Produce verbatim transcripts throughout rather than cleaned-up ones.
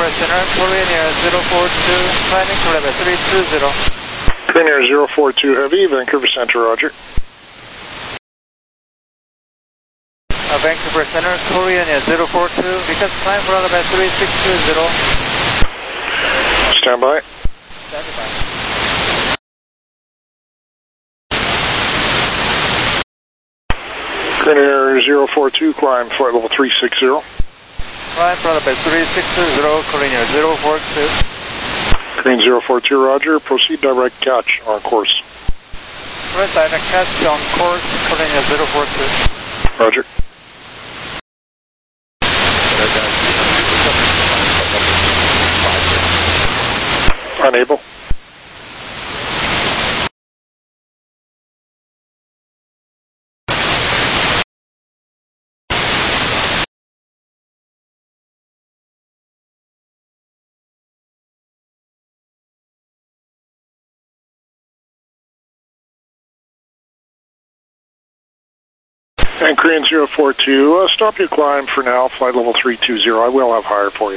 Vancouver Center, Korean Air zero four two, climbing to level three two zero. Korean Air zero four two Heavy, Vancouver Center, roger. Uh, Vancouver Center, Korean Air zero four two, because climb for level three six two zero. Stand by. Stand by. Korean Air zero four two, climb flight level three six zero. Climb for level three six zero, Korean Air zero four two. Korean zero four two, roger. Proceed direct catch on course. Press direct catch on course, Korean Air zero four two. Roger. Unable. And Korean zero four two, uh, stop your climb for now, flight level three two zero. I will have higher for you.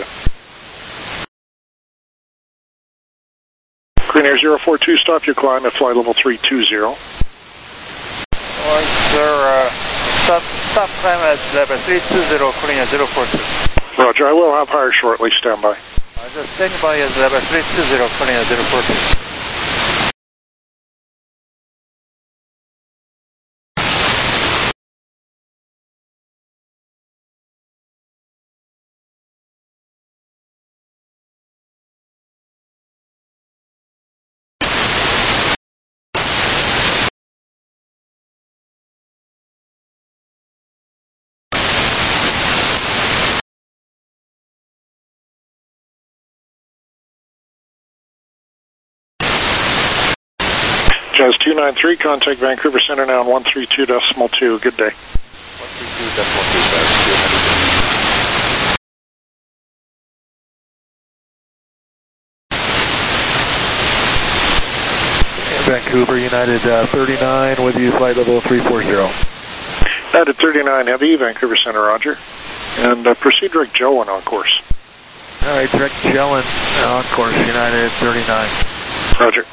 Korean Air zero four two, stop your climb at flight level three two zero. Well, sir, uh, stop, stop climb at level three two zero, Korean Air zero four two. Roger, I will have higher shortly, stand by. Uh, just stand by at level three two zero, Korean Air zero four two. Jazz two nine three, contact Vancouver Center now on one three two decimal two. Good day. one three two decimal two, Jazz two. Vancouver United uh, thirty-nine with you, flight level three four zero. United thirty-nine Heavy, Vancouver Center, roger. And uh, proceed direct Jellin on course. All right, direct Jellin on course, United thirty-nine. Roger.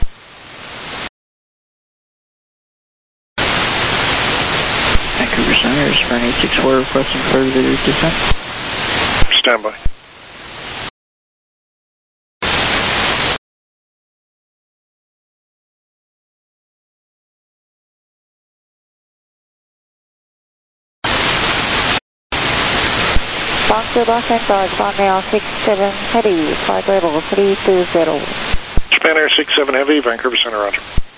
Vancouver Center, Sprint eight six four requesting further descent. Stand by. Vancouver Center, Japan Air six seven Heavy, flight level three two zero. Japan Air six seven Heavy, Vancouver Center, roger.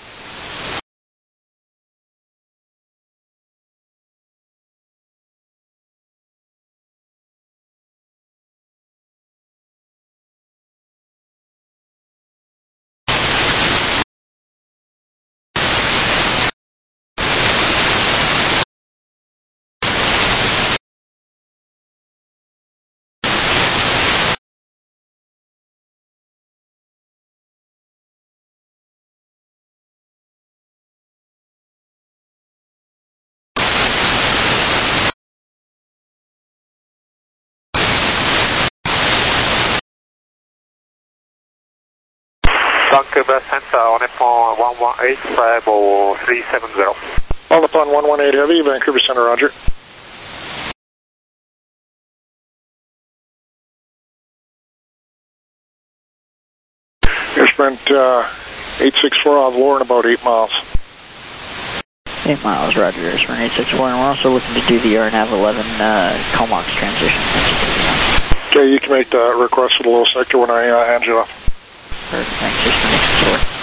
Vancouver Center, on upon one one eight, level three seven zero. On upon one one eight Heavy, Vancouver Center, roger. Air Sprint uh, eight six four, I'll have Lauren about eight miles. eight miles, roger, Air Sprint eight six four, and we're also looking to do the R NAV eleven uh, Comox transition. Okay, you can make that request for the low sector when I uh, hand you off. Perfect, thanks, Air Sprint eight six four.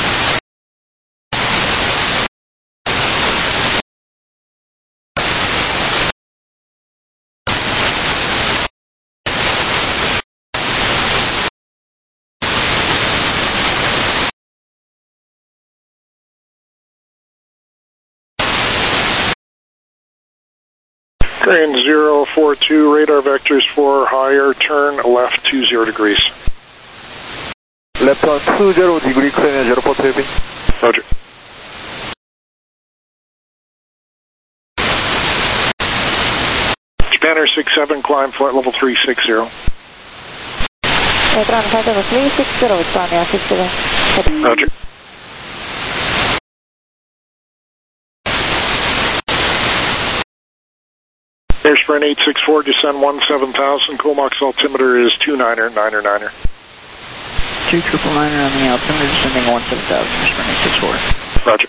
Korean zero four two, radar vectors for higher, turn left two zero degrees. Left on two zero degree, Korean zero four two Heavy. Roger. Japan Air six seven, climb flight level three six zero. ground flight level three six zero, Spania six seven, heading. Roger. Air Sprint eight six four, descend one seven thousand, Comox altimeter is two niner, niner, niner. two triple niner on the altimeter, descending one seven thousand, Sprint eight six four. Roger.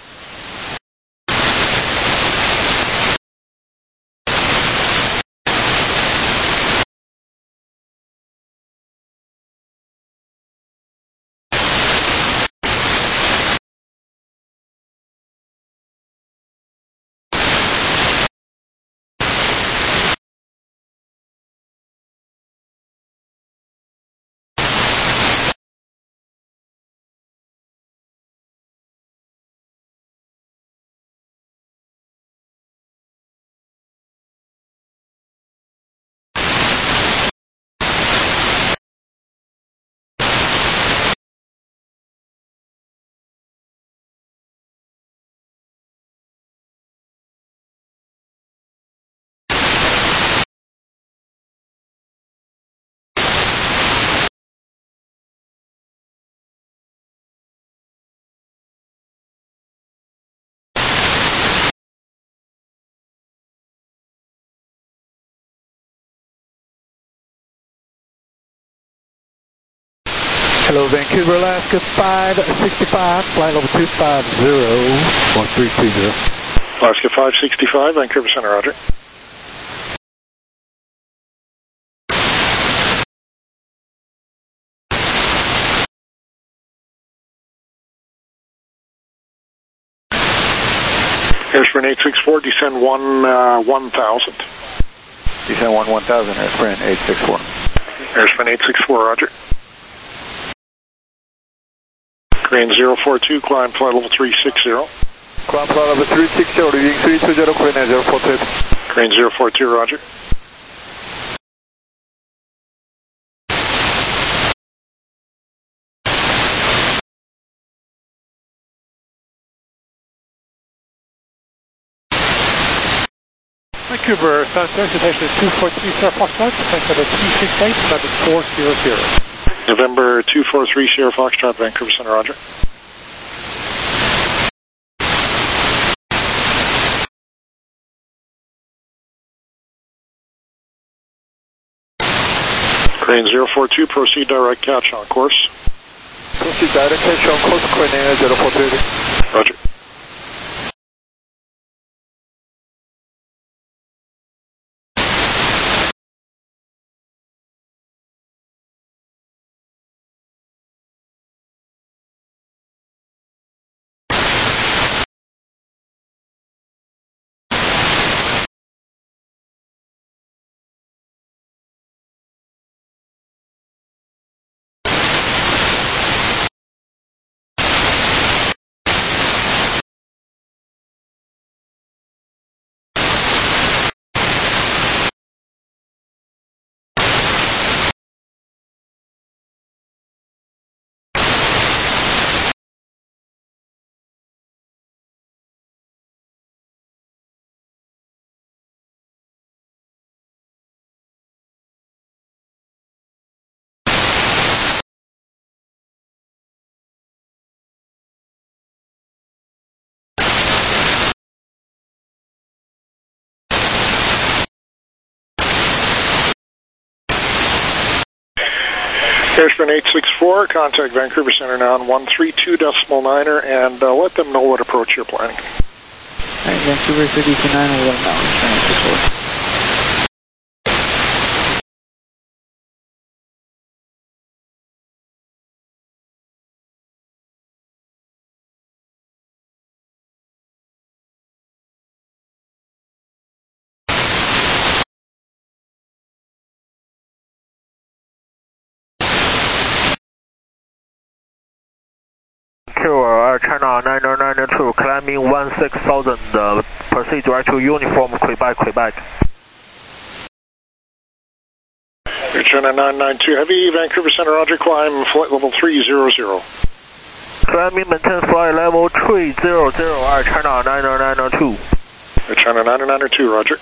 Hello, Vancouver, Alaska, five sixty-five, flight level two five zero, one three two zero. Alaska five sixty-five, Vancouver Center, roger. Air Sprint eight six four, descend one, uh, one thousand. Descend one one thousand, Air Sprint eight six four. Air Sprint eight six four, roger. Crane zero four two, climb flight level three six zero. Climb flight level three six zero, reading three two zero, Crane zero four two. Crane zero four two, roger. Vancouver, Southwest Station two four three, Sierra Foxtrot, flight level three six eight, flight four zero zero. November two four three, Sierra Foxtrot, Vancouver Center, roger. Crane zero four two, proceed direct catch on course. Proceed direct catch on course, Crane zero four two. Roger. Air Sprint eight six four, contact Vancouver Center now on one three two decimal niner, and uh, let them know what approach you're planning. Alright, Vancouver thirty-two nine, we'll let them know. Sprint eight six four. Air China niner niner two, climbing one six thousand, uh, proceed direct to uniform, Quebec, Quebec. Air China nine nine two, heavy, Vancouver Center, roger, climb flight level three zero zero. Climbing maintain flight level three zero zero, Air China niner niner two. Air China niner niner two, roger.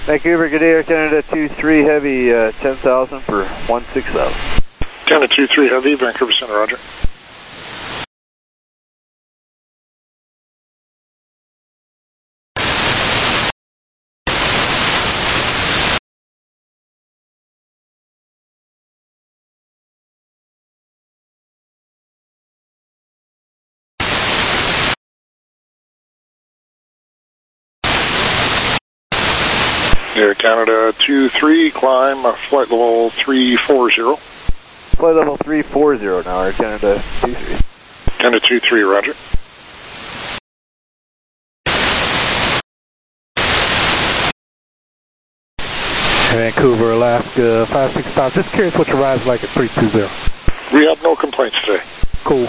Vancouver, good day, Air Canada two three Heavy, uh, ten thousand for one six thousand. Canada two three Heavy, Vancouver Center, roger. Air Canada two three, climb uh, flight level three forty. Flight level three forty now, Air Canada two three. Canada two three, roger. Vancouver, Alaska five six five. Just curious what your ride's like at three two zero. We have no complaints today. Cool.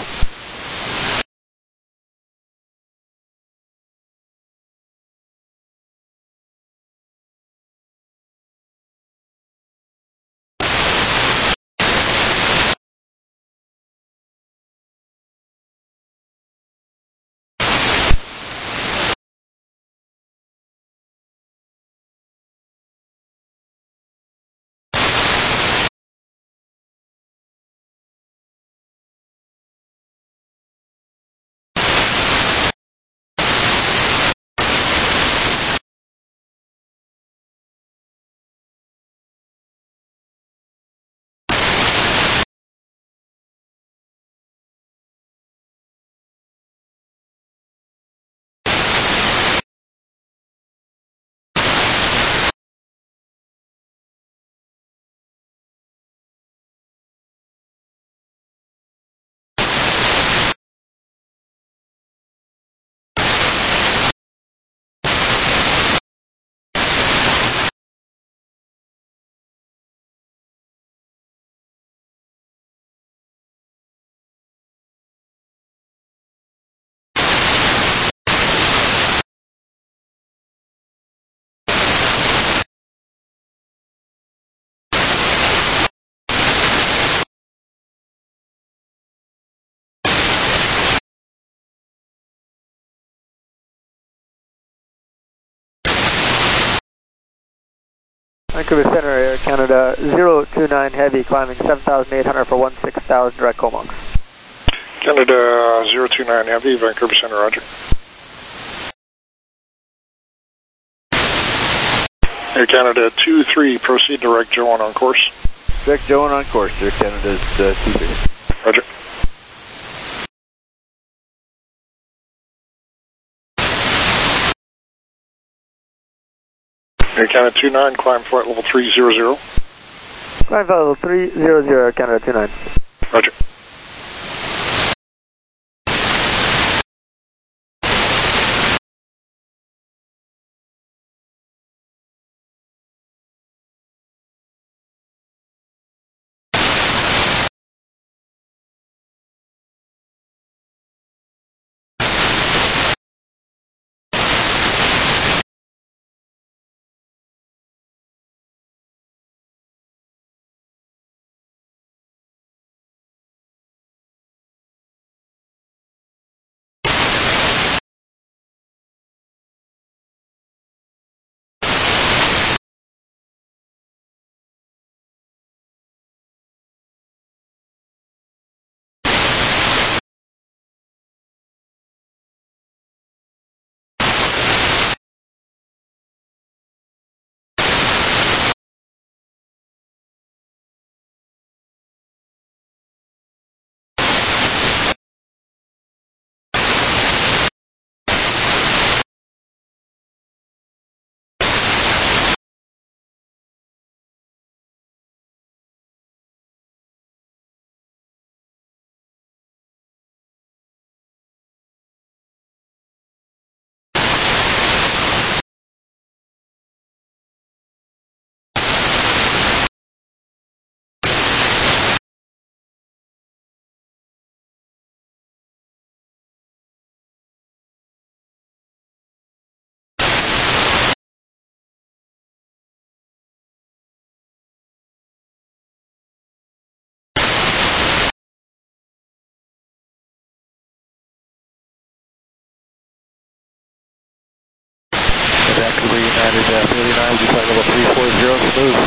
Vancouver Center, Air Canada zero two nine Heavy, climbing seven thousand eight hundred for one six thousand, direct Comox. Canada zero two nine Heavy, Vancouver Center, roger. Air Canada two three, proceed direct Joe one on course. Direct Joe one on course, Air Canada's uh, two three. Roger. Air Canada two nine, climb flight level three hundred. Climb flight level three hundred, Air Canada two nine. Roger. United uh, thirty-nine, would you flight level three four zero, smooth.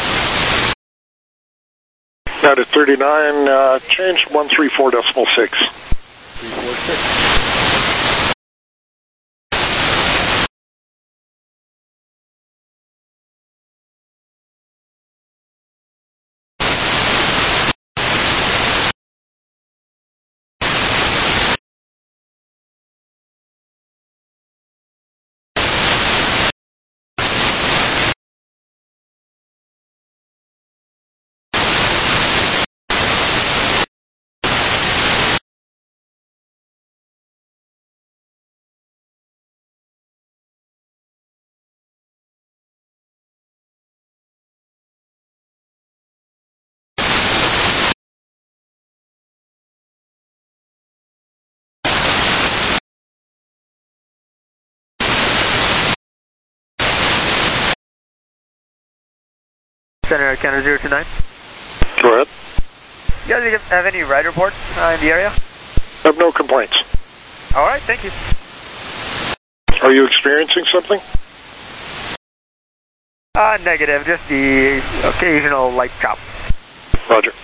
United thirty-nine, uh, change one three four decimal six. three four six. Center Canada zero two nine. Go ahead. You guys have any ride reports uh, in the area? I have no complaints. All right, thank you. Are you experiencing something? Uh, negative, just the occasional light chop. Roger.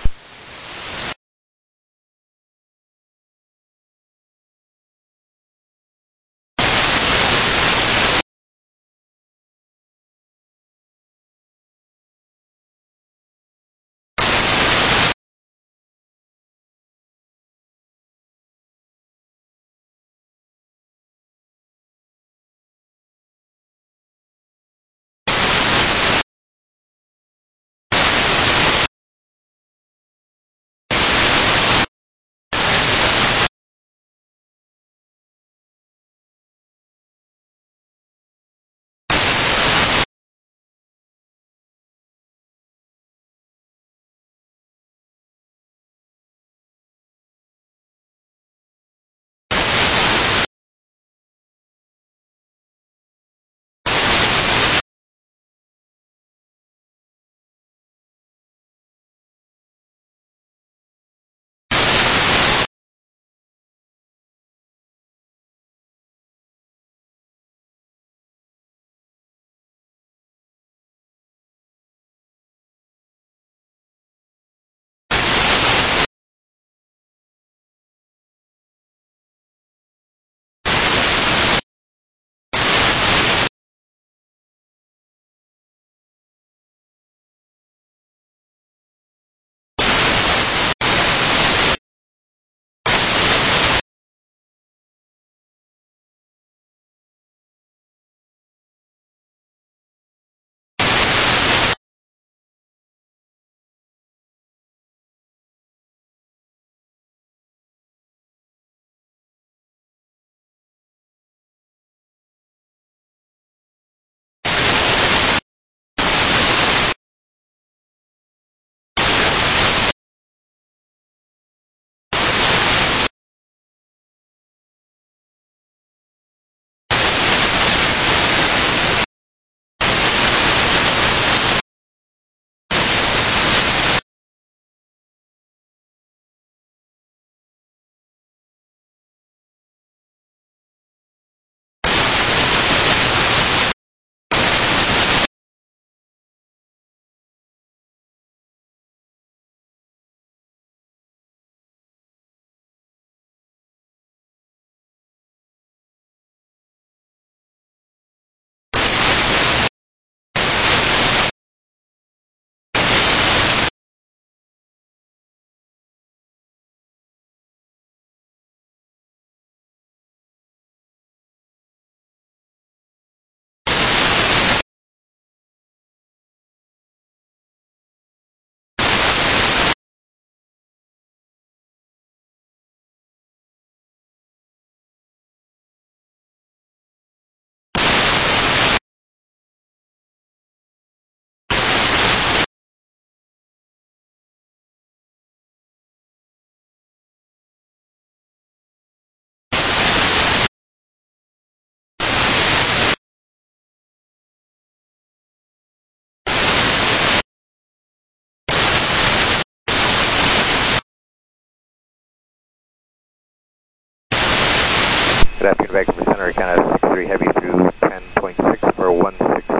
Good afternoon, Vancouver Center, Canada six three Heavy through ten point six for one six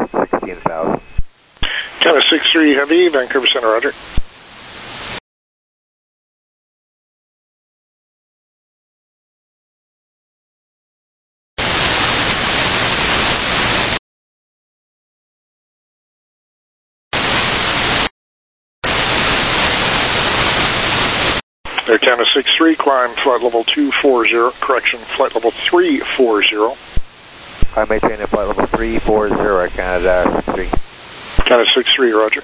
six three Heavy, Vancouver Center, roger. Air Canada six three, climb flight level two forty, correction, flight level three forty. I maintain at flight level three forty, Air Canada six three. Canada six three, roger.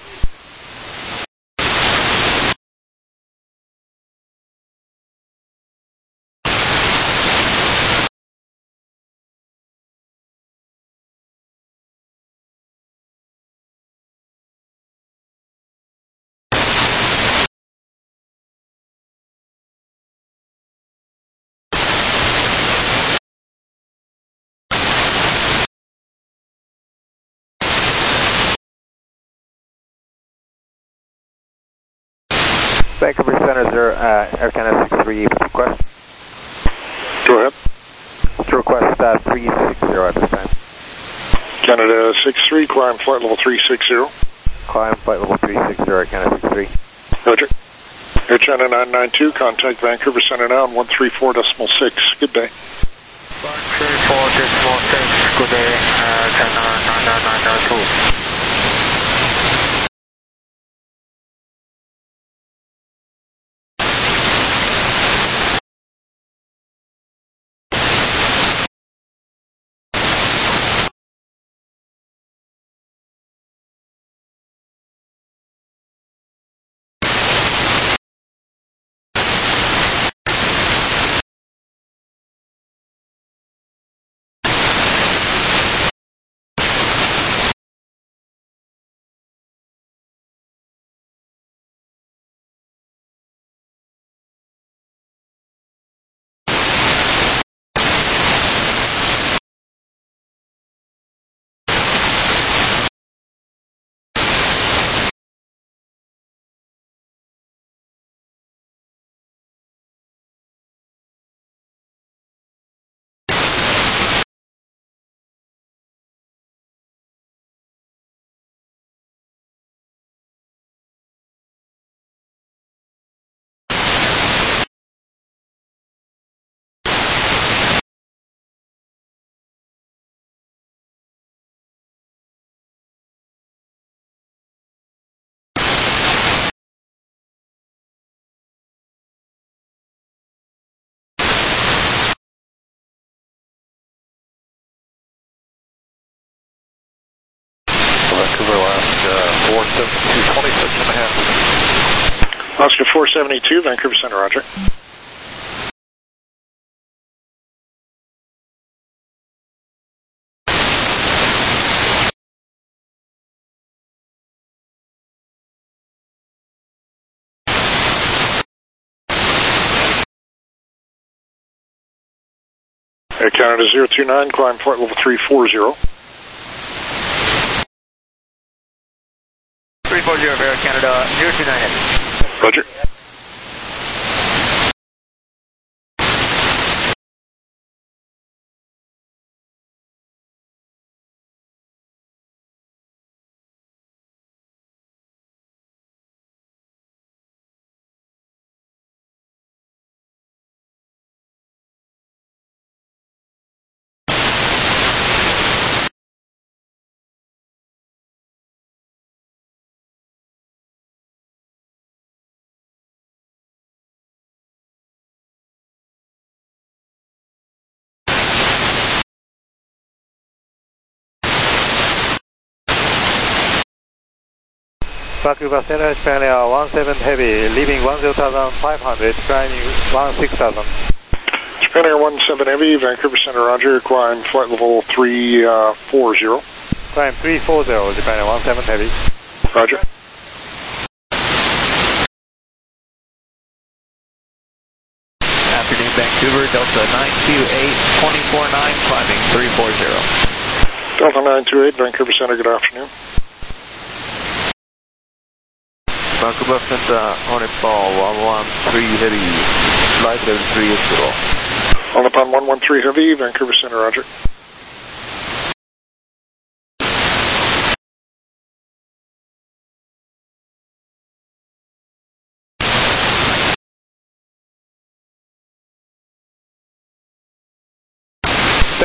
Vancouver Center, zero, uh, Air Canada six three, request. Go ahead. To request uh, three sixty at this time. Canada six three, climb flight level three sixty. Climb flight level three sixty, Air Canada six three. Roger. Air China nine nine two, contact Vancouver Center now on one three four decimal six. Good day. one three four decimal six, good day, uh, China nine nine nine two. Vancouver, Alaska, four seventy-two, twenty-six and a half. Alaska four seventy-two, Vancouver Center, roger. Air Canada zero two nine, climb flight level three forty. three forty, Air Canada zero two nine. Roger. Vancouver Center, Australia, one seven Heavy, leaving one zero five hundred, climbing one six thousand. Japan Air one seven Heavy, Vancouver Center, roger, climb flight level three forty. Climb three forty, Japan Air one seven Heavy. Roger. Afternoon, Vancouver, Delta nine two eight, two four nine, climbing three forty. Delta nine two eight, Vancouver Center, good afternoon. Vancouver Center, Hornet Ball, one one three Heavy, flight level three zero. On upon one one three Heavy, Vancouver Center, roger.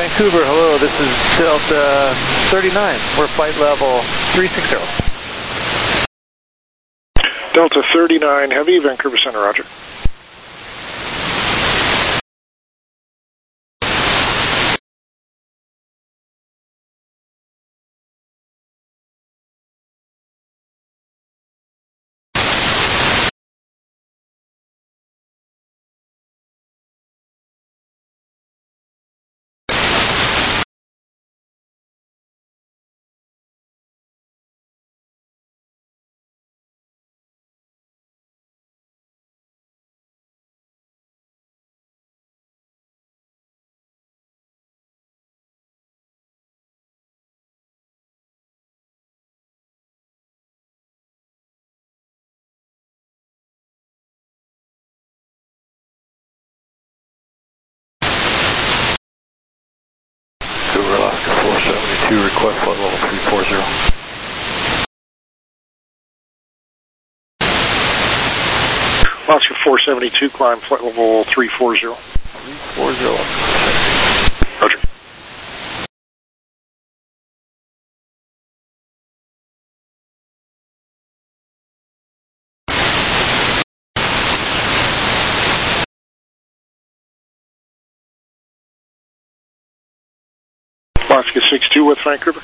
Vancouver, hello, this is Delta thirty-nine. We're flight level three sixty. Delta thirty-nine Heavy, Vancouver Center, roger. Vancouver, Alaska four seventy-two, request flight level three forty. Alaska four seventy-two, climb flight level three forty. three forty. Roger. Alaska six two with Vancouver.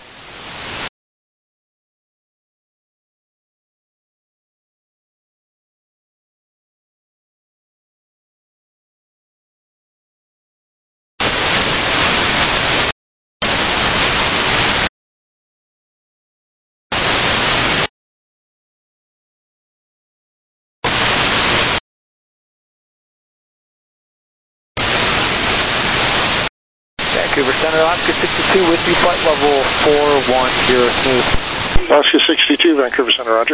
Vancouver Center, Alaska sixty-two with you, flight level four one zero smooth. Alaska sixty-two, Vancouver Center, roger.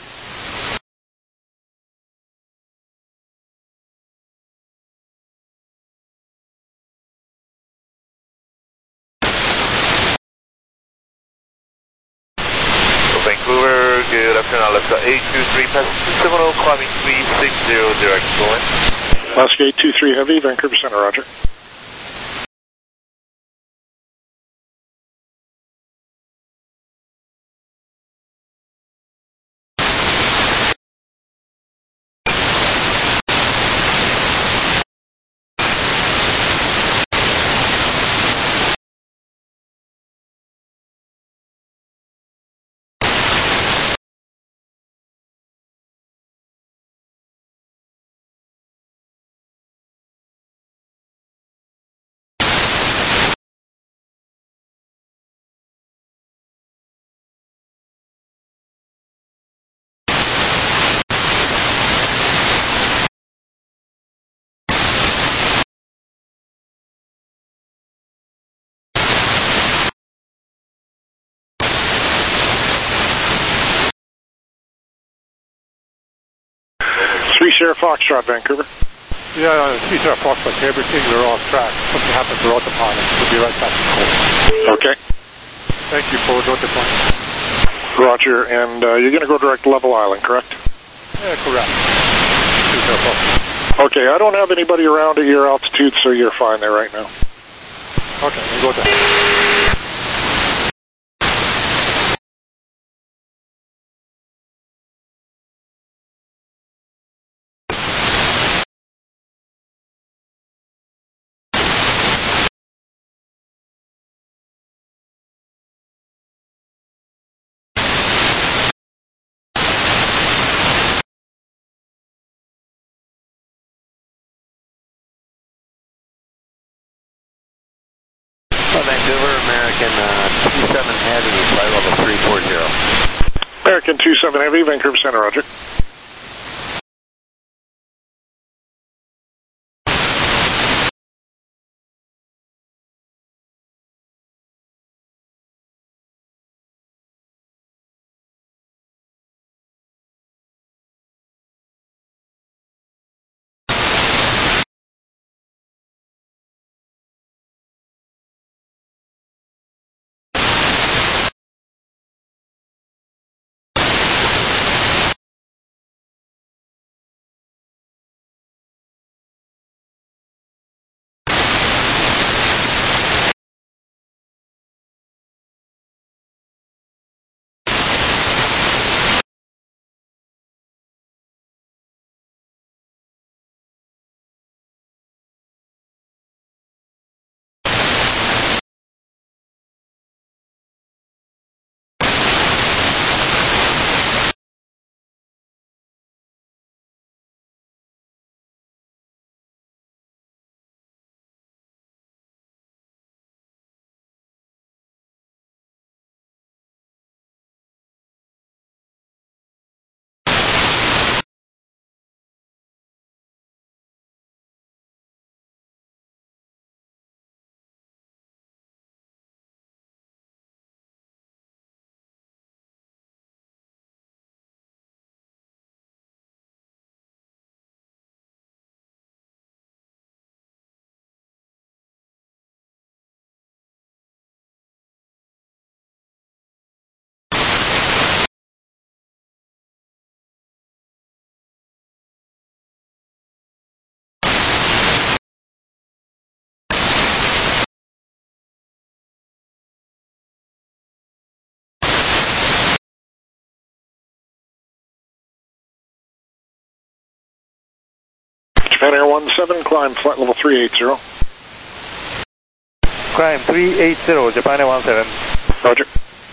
Vancouver, good afternoon, Alaska eight two three, passenger terminal, climbing three sixty, direct going. Alaska eight two three Heavy, Vancouver Center, roger. Three Sierra Foxtrot, Vancouver. Yeah, three Sierra Foxtrot, everything, we're off track. Something happened to autopilot. We'll be right back to call. Okay. Thank you for notifying. Roger, and uh, you're going to go direct to Level Island, correct? Yeah, correct. three Sierra Foxtrot. Okay, I don't have anybody around at your altitude, so you're fine there right now. Okay, we'll go there. Vancouver, American uh, two seven Heavy, flight level three forty. American two seven Heavy, Vancouver Center, roger. Japan Air one seven, climb flight level three eighty. Climb three eighty, Japan Air one seven. Roger.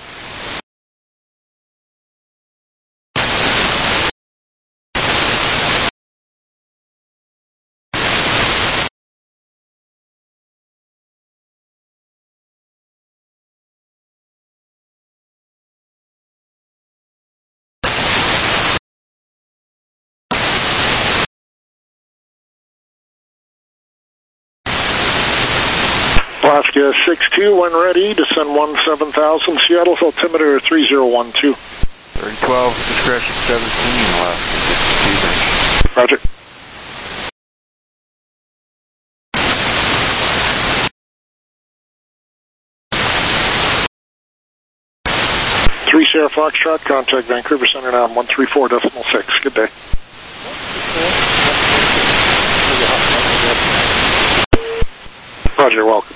Alaska six two, when ready, descend one seven thousand, Seattle altimeter three zero one two. thirty twelve, discretion seventeen, Alaska six two. Roger. Three Sierra Foxtrot, contact Vancouver Center now, one three four decimal six. Good day. Roger, welcome.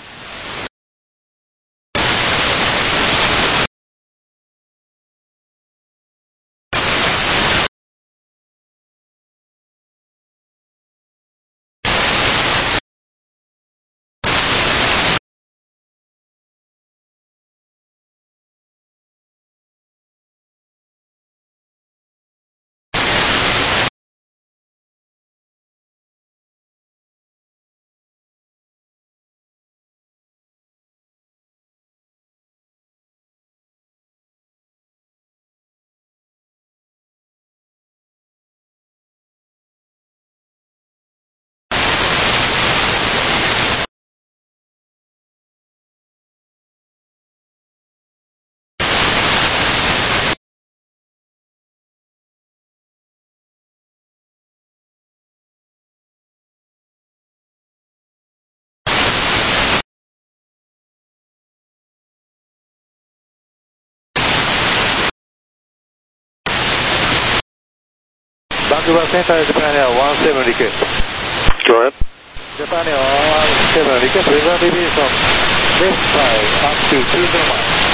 Vancouver Center, Japan Air one seven request. Go ahead. Japan Air one seven request, weather deviation left side up to two zero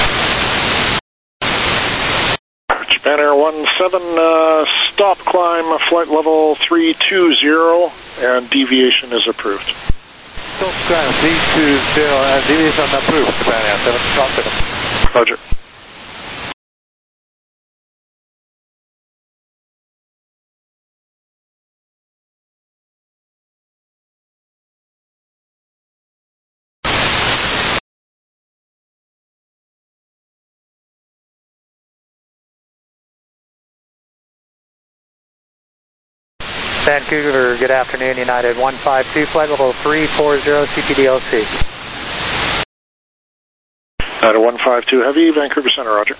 miles. Japan Air one seven, uh, stop climb, flight level three two zero, and deviation is approved. Stop climb three two zero and deviation approved, Japan Air seven one seven. Roger. Vancouver, good afternoon, United one five two, flight level three four zero, C P D O C. United one five two Heavy, Vancouver Center, roger.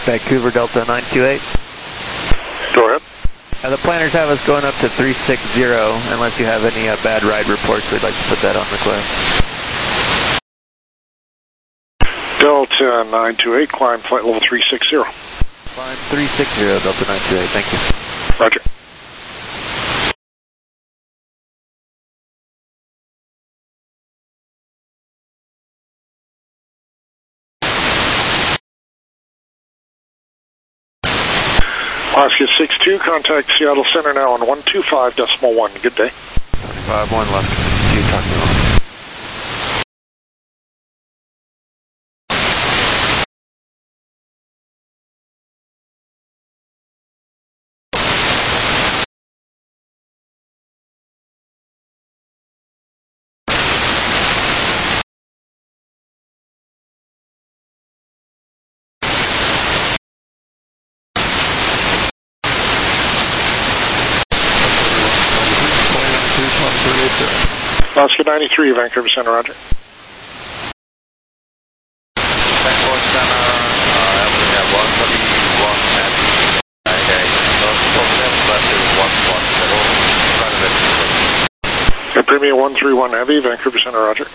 Vancouver Delta nine two eight. Go ahead. Uh, the planners have us going up to three six zero. Unless you have any uh, bad ride reports, we'd like to put that on request. Delta nine two eight, climb flight level three six zero. Climb three six zero, Delta nine two eight. Thank you. Roger. Alaska six two, contact Seattle Center now on one two five decimal one. Good day. five one left. You talk to me. Alaska ninety-three, Vancouver Center, roger. Vancouver Center, uh, we have one thirty-one heavy. Okay, so left is one one zero. Premium one three one Heavy, Vancouver Center, roger.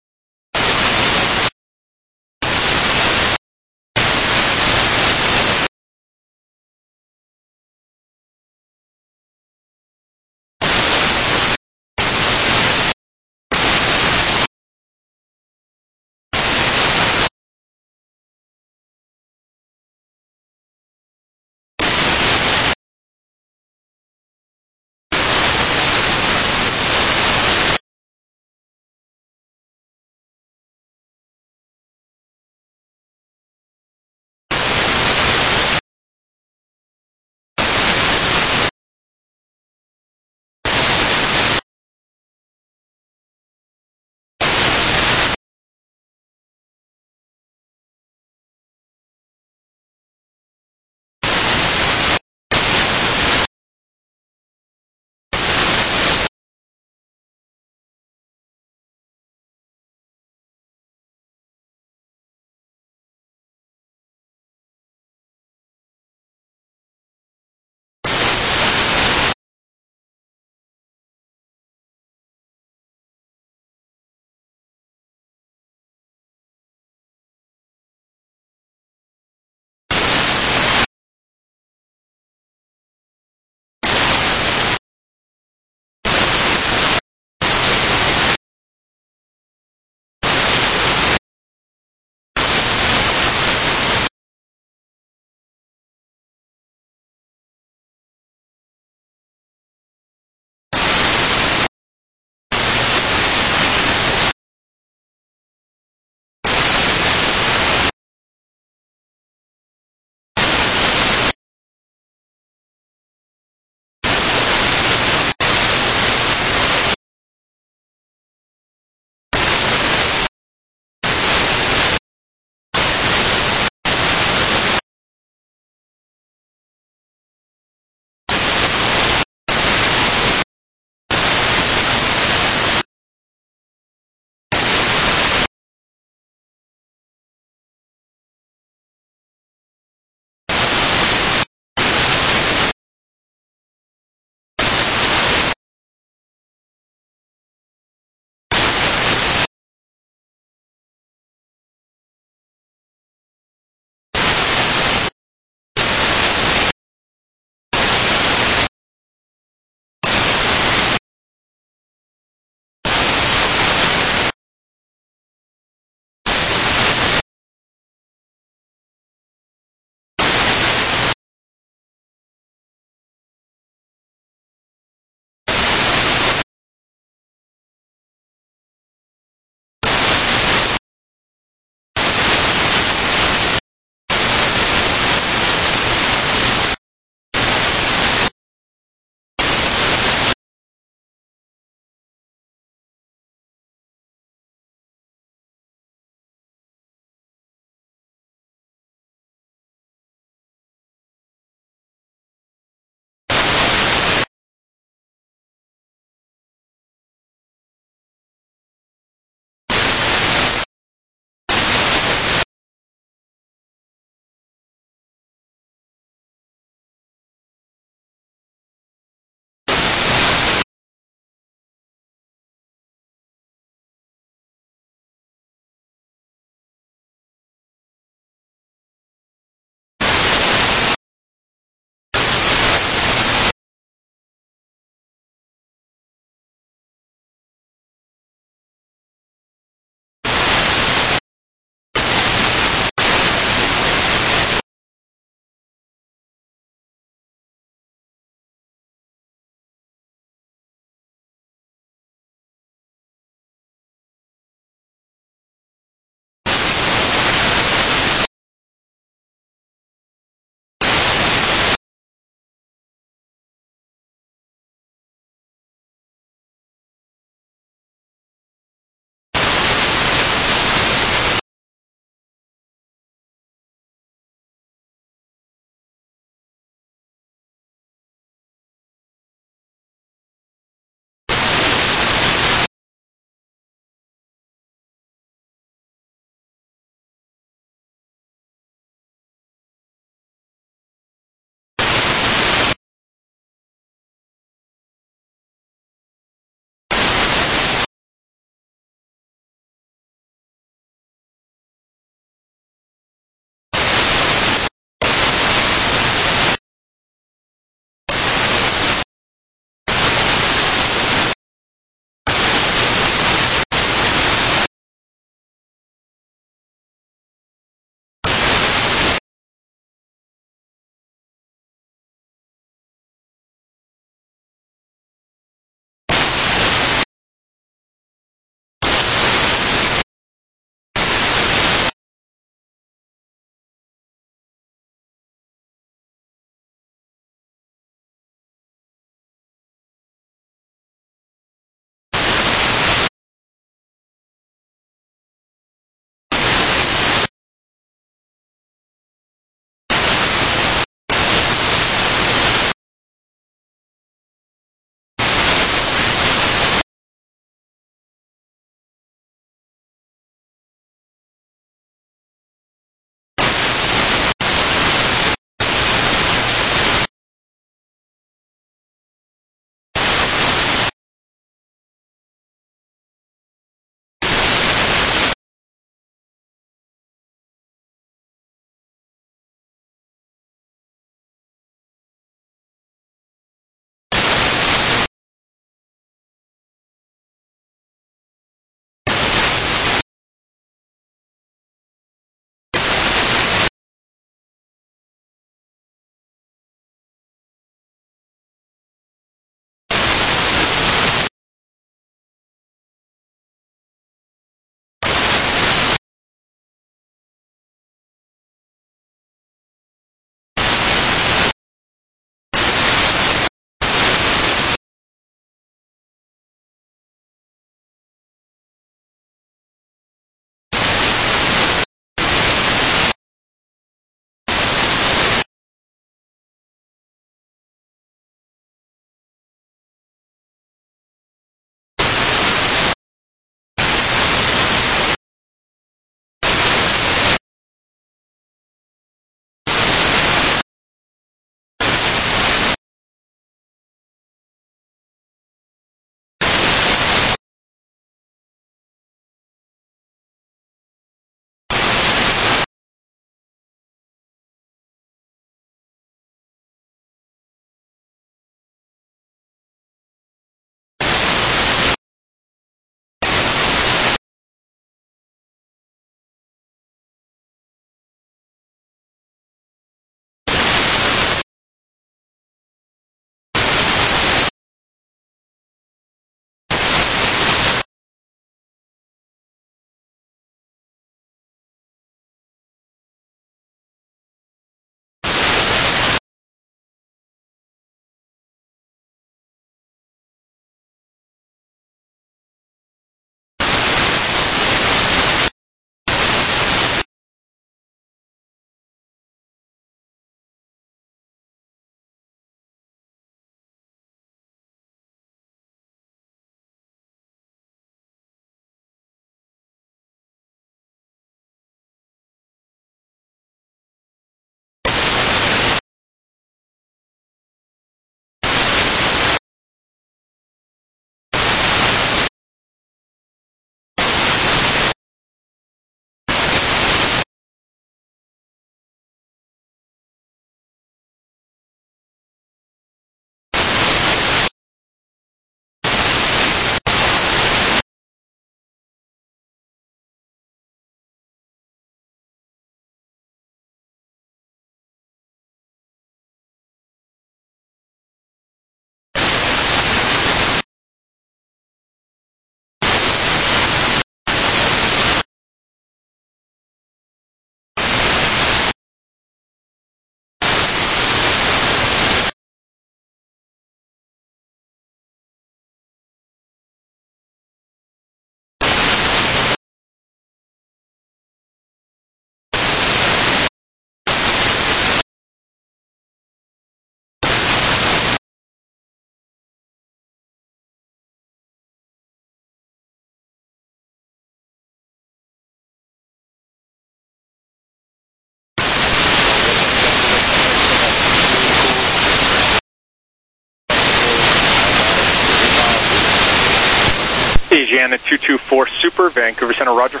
Asiana two two four Super, Vancouver Center, roger.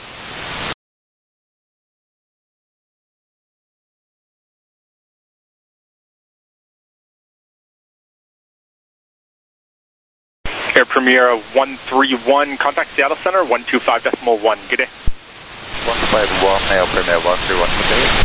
Air Premier one three one, contact Seattle Center, one two five decimal one, good day. one five one, Air Premier one three one, good day.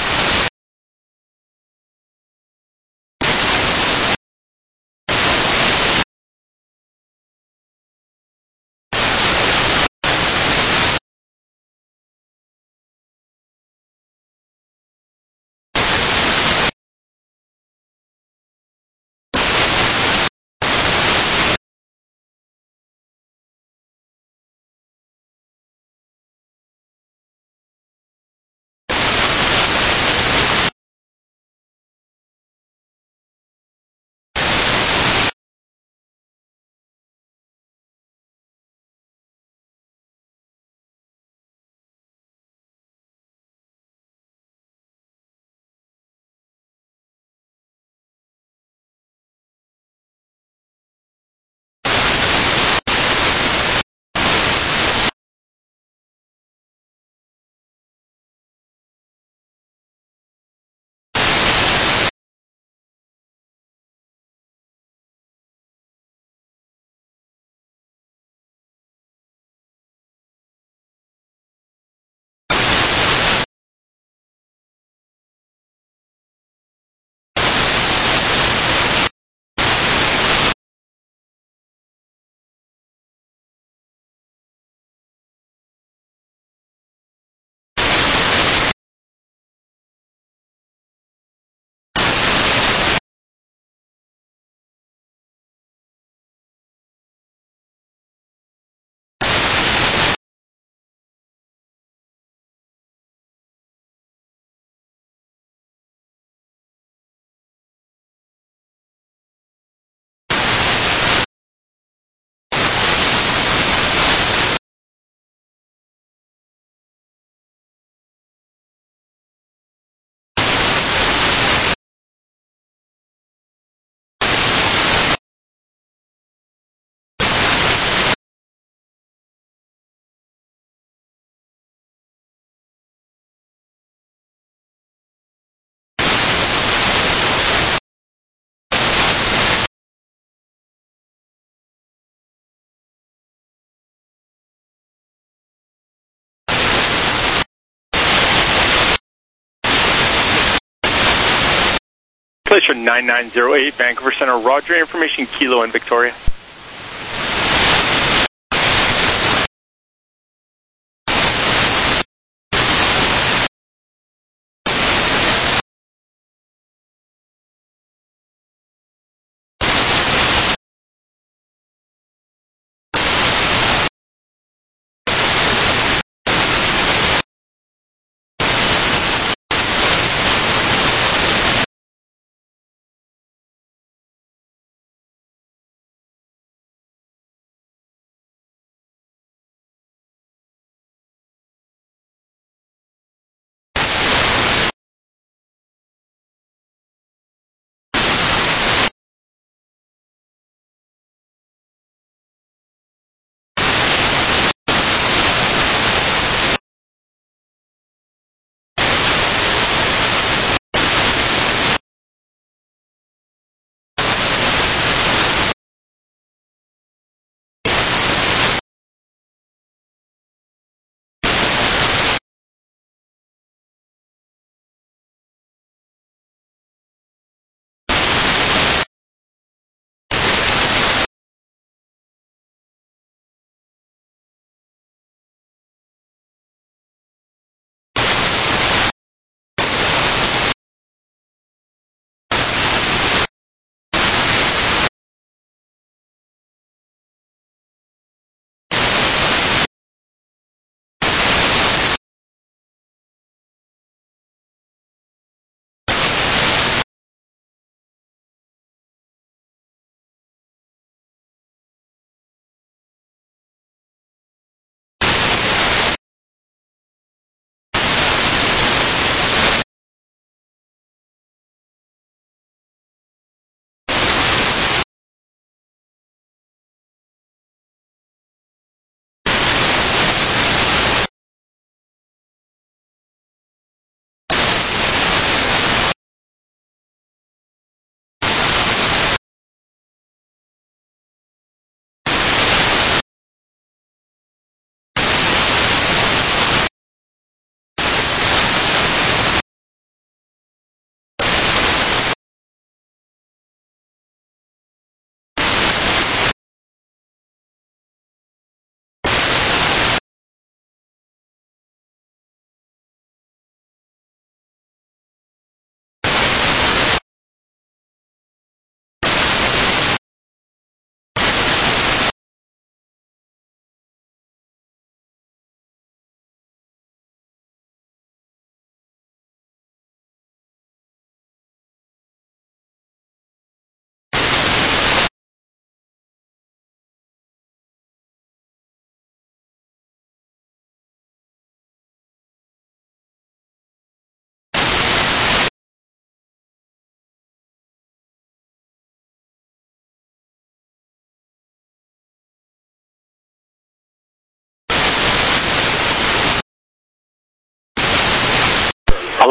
Glacier nine nine zero eight, Vancouver Center, roger, information Kilo in Victoria.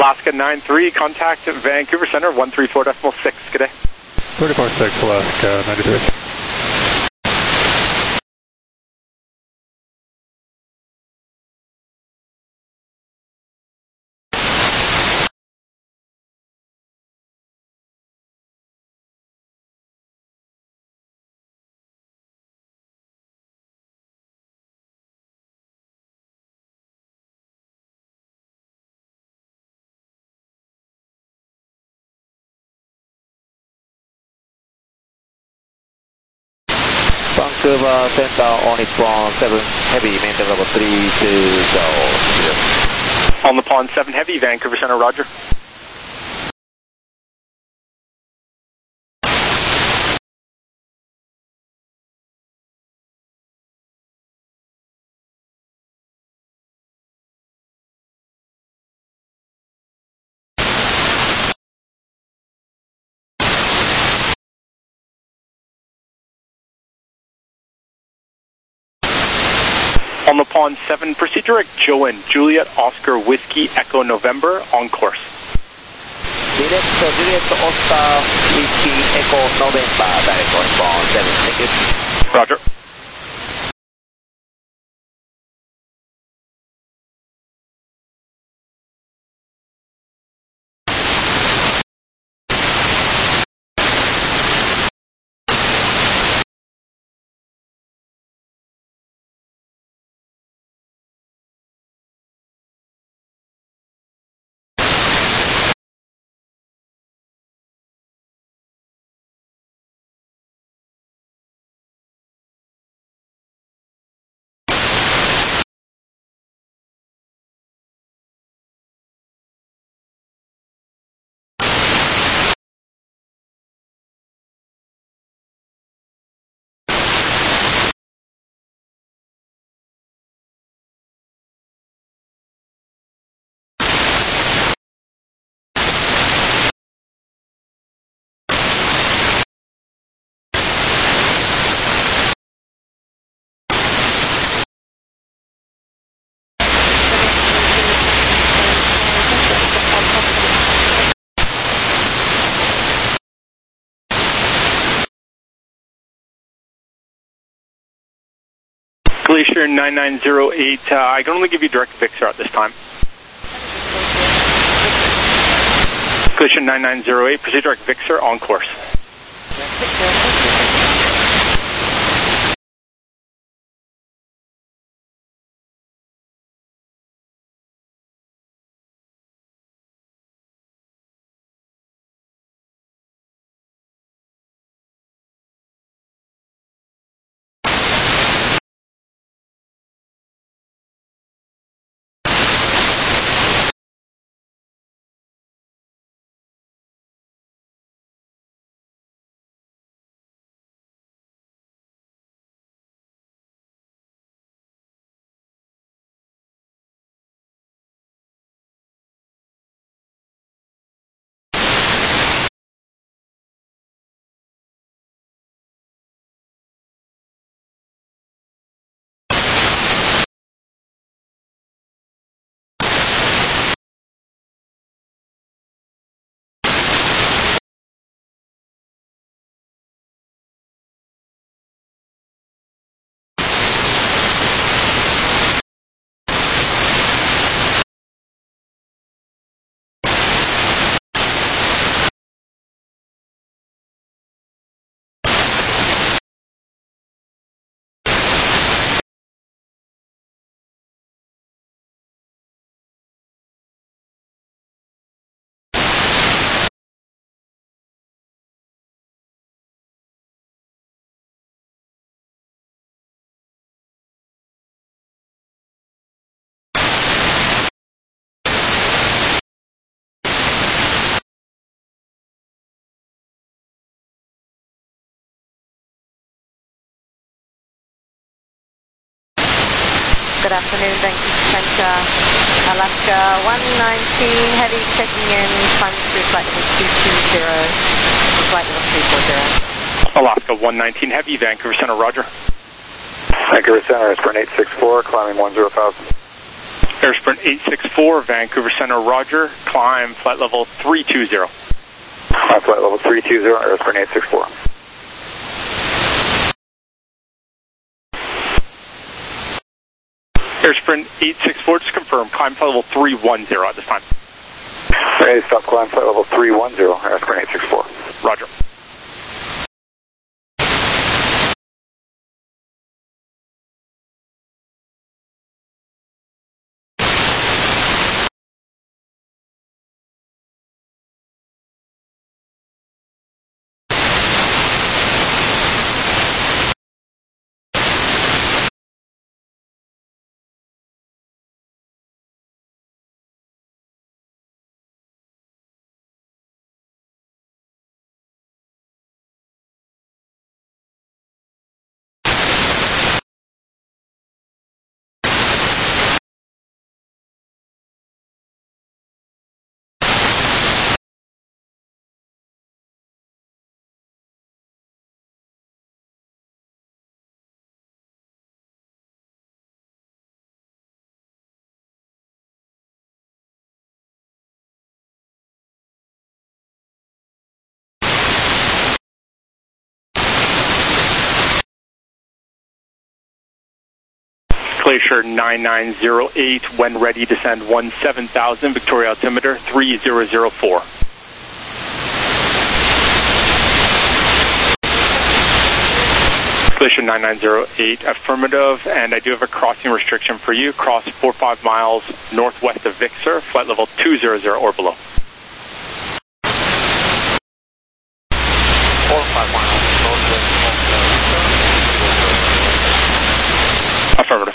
Alaska nine three, contact Vancouver Center, one three four decimal six. Good day. thirty-four six, Alaska ninety-three. Vancouver Center on Nippon seven Heavy, maintain level three two zero. On Nippon seven Heavy, Vancouver Center, roger. On the Pond seven, procedure at Joan, Juliet Oscar Whiskey Echo November, on course. Direct Juliet Oscar Whiskey Echo November, direct on Pond seven, thank you. Roger. Glacier nine nine zero eight, uh, I can only give you direct Vixar at this time. Glacier nine nine zero eight, proceed direct Vixar, on course. Good afternoon, Vancouver Center, Alaska one nineteen, heavy checking in, climb through flight level two two zero, flight level three four zero. Alaska one nineteen, heavy, Vancouver Center, roger. Vancouver Center, Sprint eight six four, climbing one zero thousand. Air Sprint eight six four, Vancouver Center, roger. Climb flight level three two zero. Climb flight level three two zero, Air Sprint eight six four. Air Sprint eight six four, just confirm, climb flight level three one zero at this time. Ready to stop climb flight level three one zero, Air Sprint eight six four. Roger. Glacier nine nine zero eight, when ready, descend one seven thousand, Victoria altimeter three zero zero four. Glacier nine nine zero eight, affirmative, and I do have a crossing restriction for you. Cross four five miles northwest of Victor, flight level two hundred or below. four five miles northwest of Affirmative.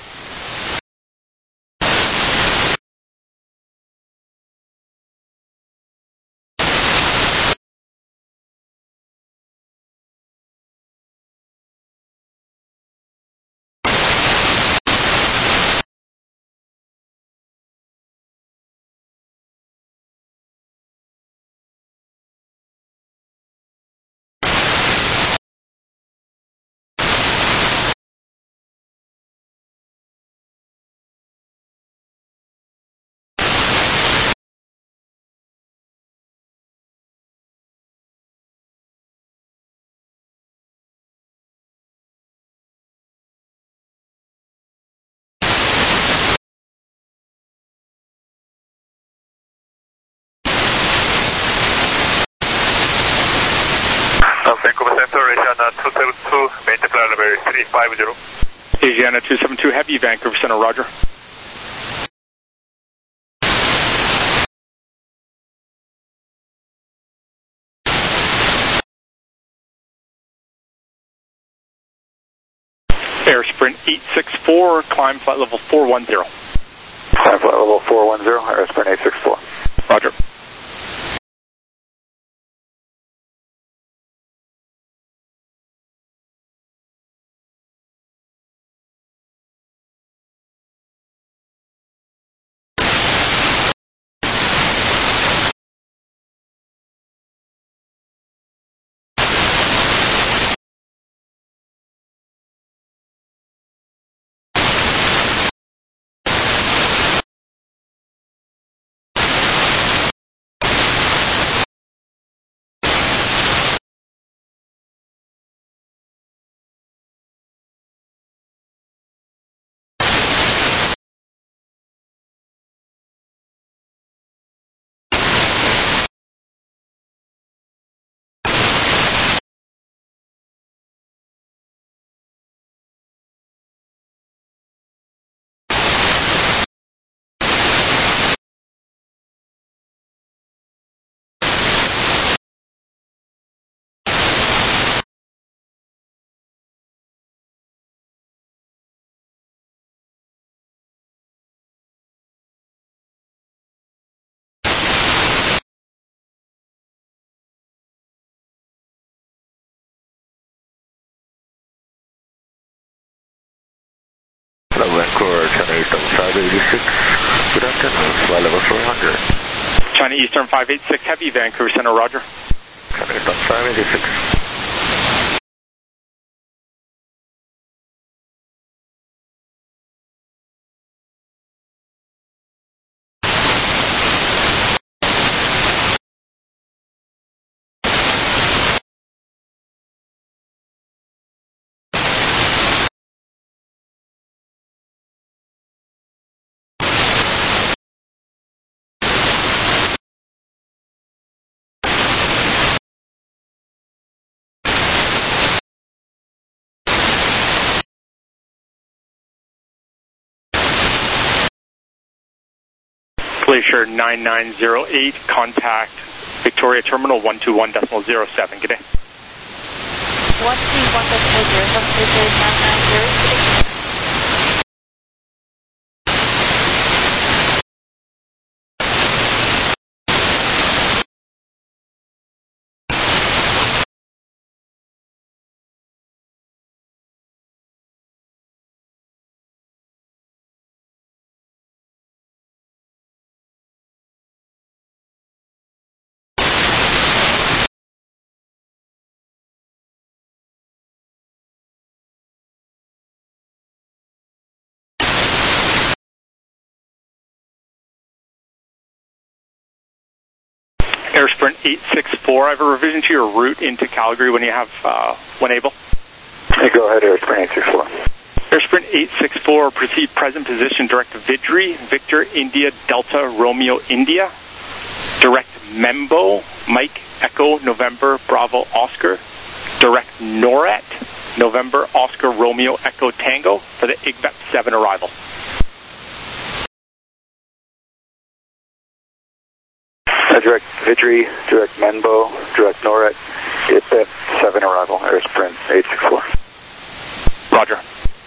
Vancouver Center, Asiana two seven two, maintain flight level three five zero. Asiana two seven two, heavy, Vancouver Center, roger. Air Sprint eight six four, climb flight level four one zero. Climb flight level four one zero, Air Sprint eight six four. Roger. Hello, Vancouver, China Eastern five eighty-six. Good afternoon, flight level four hundred. China Eastern five eight six, heavy, Vancouver Center, roger. China Eastern five eighty-six. Glacier nine nine zero eight, contact Victoria Terminal one two one point zero seven. Good day. one two one point zero seven, Glacier nine nine zero eight. Air Sprint eight six four, I have a revision to your route into Calgary when you have, uh, when able. Hey, go ahead, Air Sprint eight six four. Air Sprint eight six four, proceed present position, direct Vidri, Victor, India, Delta, Romeo, India. Direct Membo, Mike, Echo, November, Bravo, Oscar. Direct Noret, November, Oscar, Romeo, Echo, Tango for the I G B E P seven arrival. Uh, direct Vidri, direct Menbo, direct Noret, I G B E P seven arrival, Air Sprint eight six four. Roger.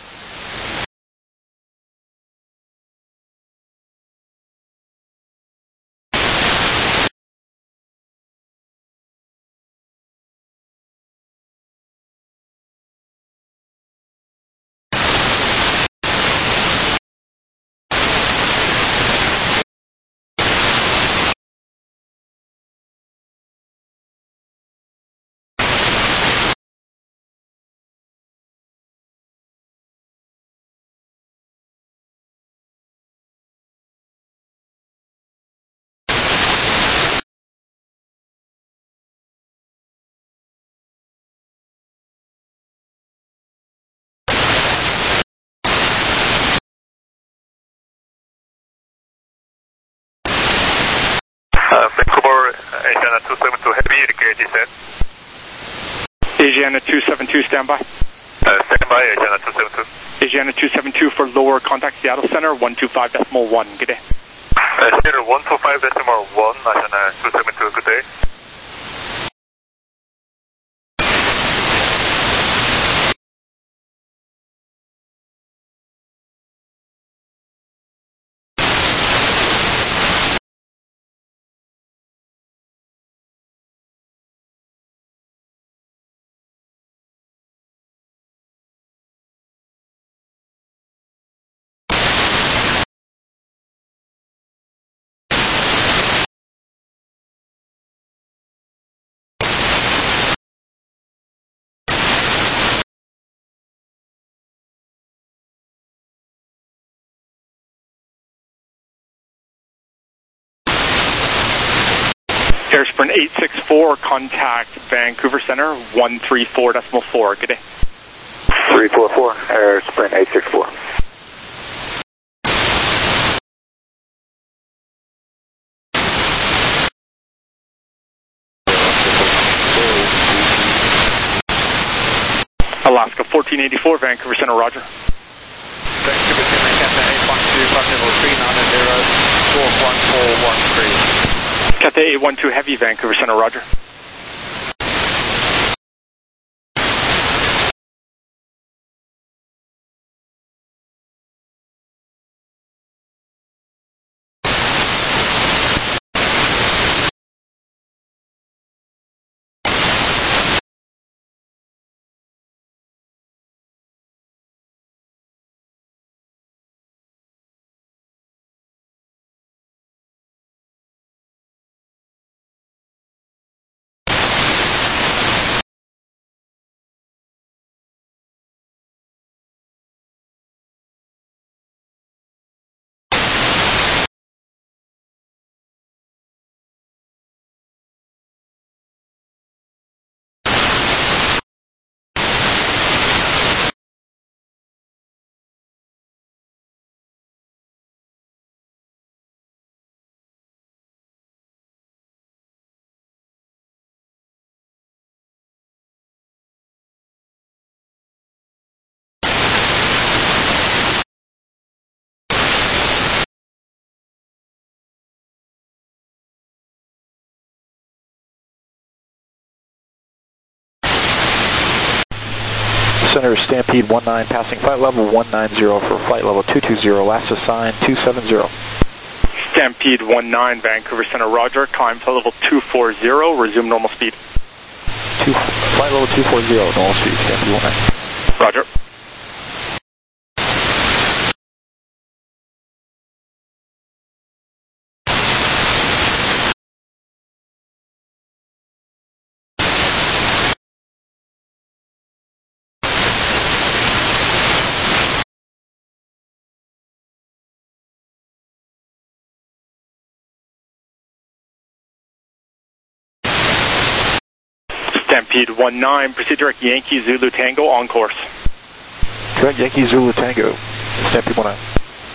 Uh, Vancouver, Asiana two seven two Heavy, indicate descent. Asiana two seven two, standby. Uh, standby, Asiana two seven two. Asiana two seven two for lower, contact Seattle Center, one two five decimal one. Good day. Uh, Seattle one two five decimal one, Asiana two seven two, good day. Air Sprint eight six four, contact Vancouver Center, one three four decimal four. Good day. three four four, Air Sprint eight six four. Alaska fourteen eighty-four, Vancouver Center, roger. Vancouver Center, Cathay eight one two, flight level three nine zero, four one four one three. Cathay eight one two Heavy, Vancouver Center, roger. Center, Stampede one nine, passing flight level one nine zero for flight level two two zero, last assign two seven zero. Stampede one nine, Vancouver Center, roger. Climb flight level two four zero, resume normal speed. Two, flight level two four zero, normal speed, Stampede one nine. Roger. Stampede one nine, proceed direct Yankee Zulu Tango on course. Direct Yankee Zulu Tango, Stampede one nine.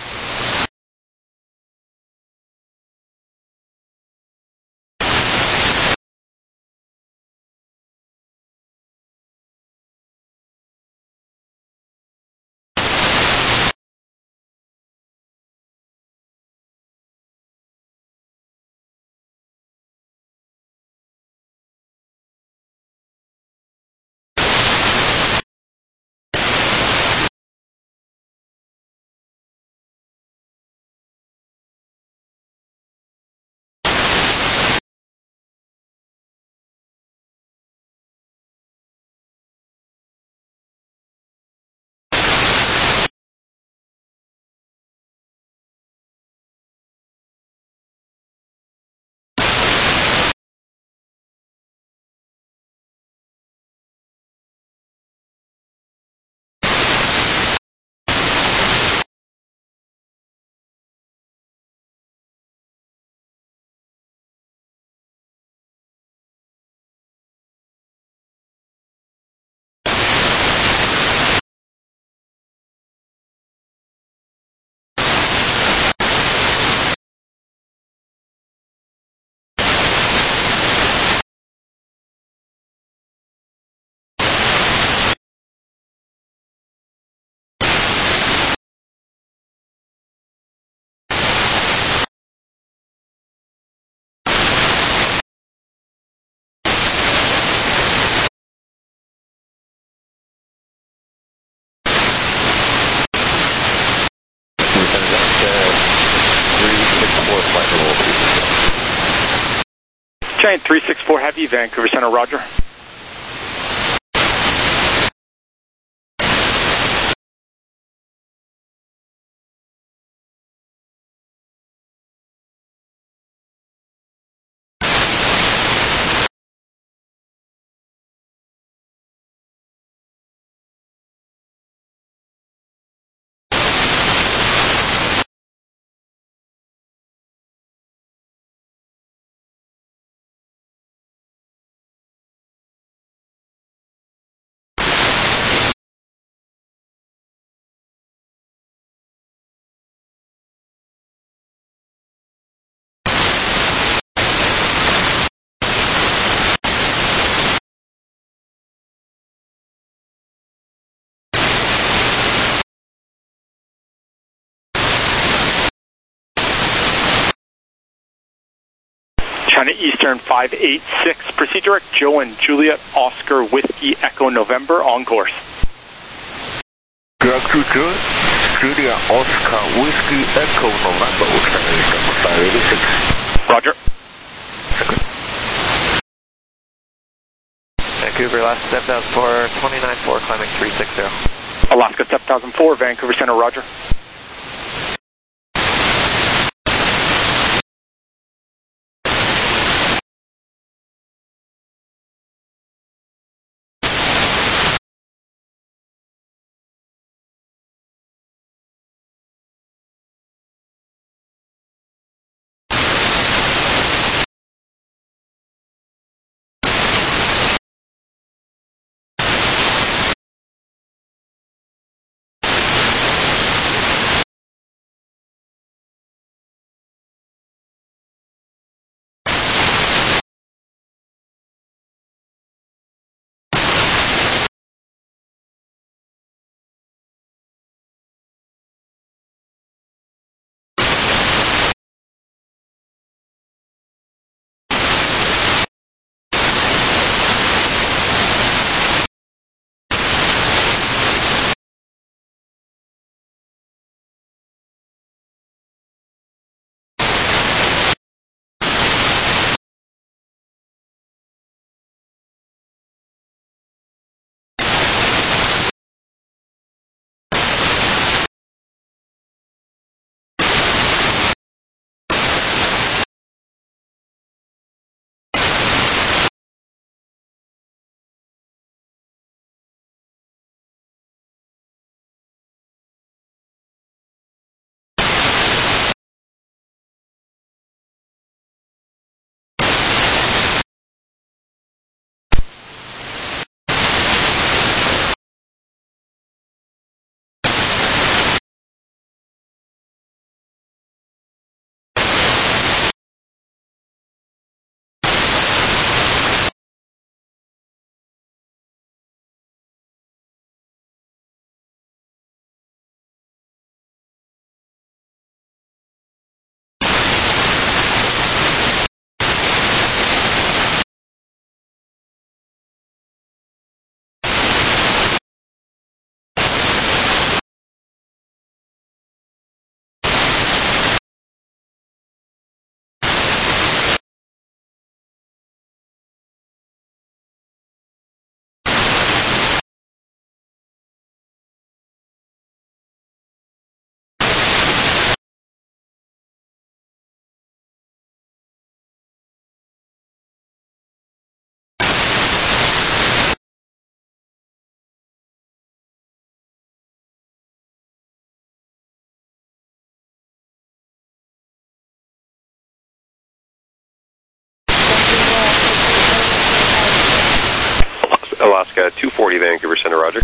Giant three six four Heavy, Vancouver Center, roger. China Eastern five eight six, proceed direct Joe and Juliet Oscar Whiskey Echo November on course. Direct to Joe, Juliet Oscar Whiskey Echo November, five eight six. Roger. Vancouver, Alaska seven thousand four, twenty-nine four, climbing three six zero. Alaska seven thousand four, Vancouver Center, roger. Alaska two forty, Vancouver Center, roger.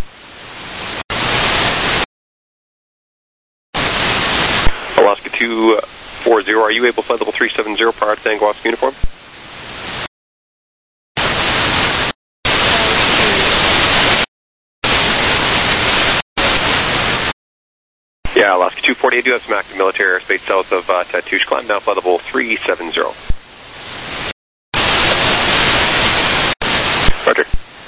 Alaska two forty, are you able to fly level three seven zero prior to Tango Oscar uniform? Yeah, Alaska two forty, I do have some active military airspace south of uh, Tatoosh. Climb now, flight level three seven zero. Roger.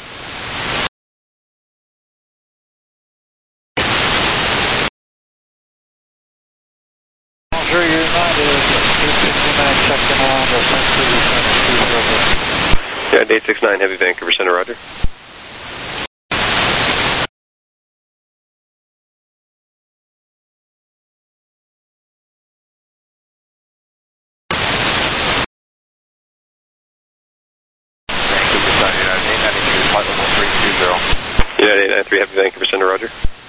Sure, you're United, eight sixty-nine, second on the Vancouver. Yeah, eight six nine, Heavy Vancouver Center, roger. United eight nine three, Heavy Vancouver Center, roger.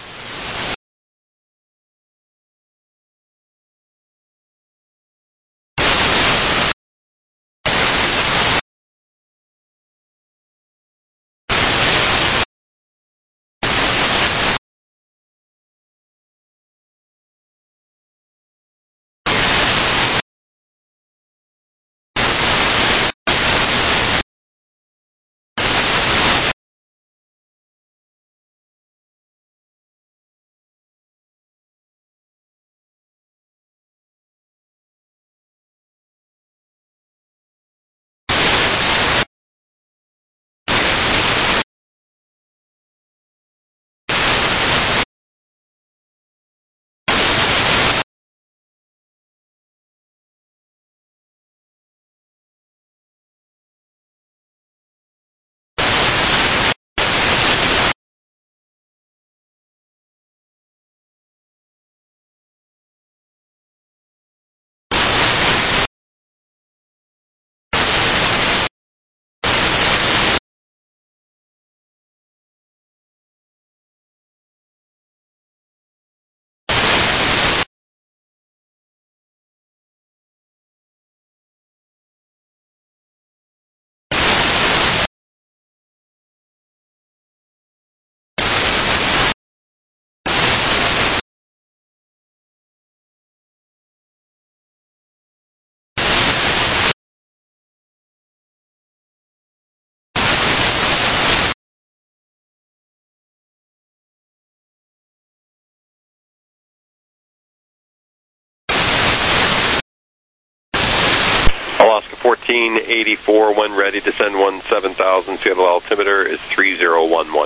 Alaska fourteen eighty-four, when ready, descend one seven thousand, Seattle altimeter is three zero one one.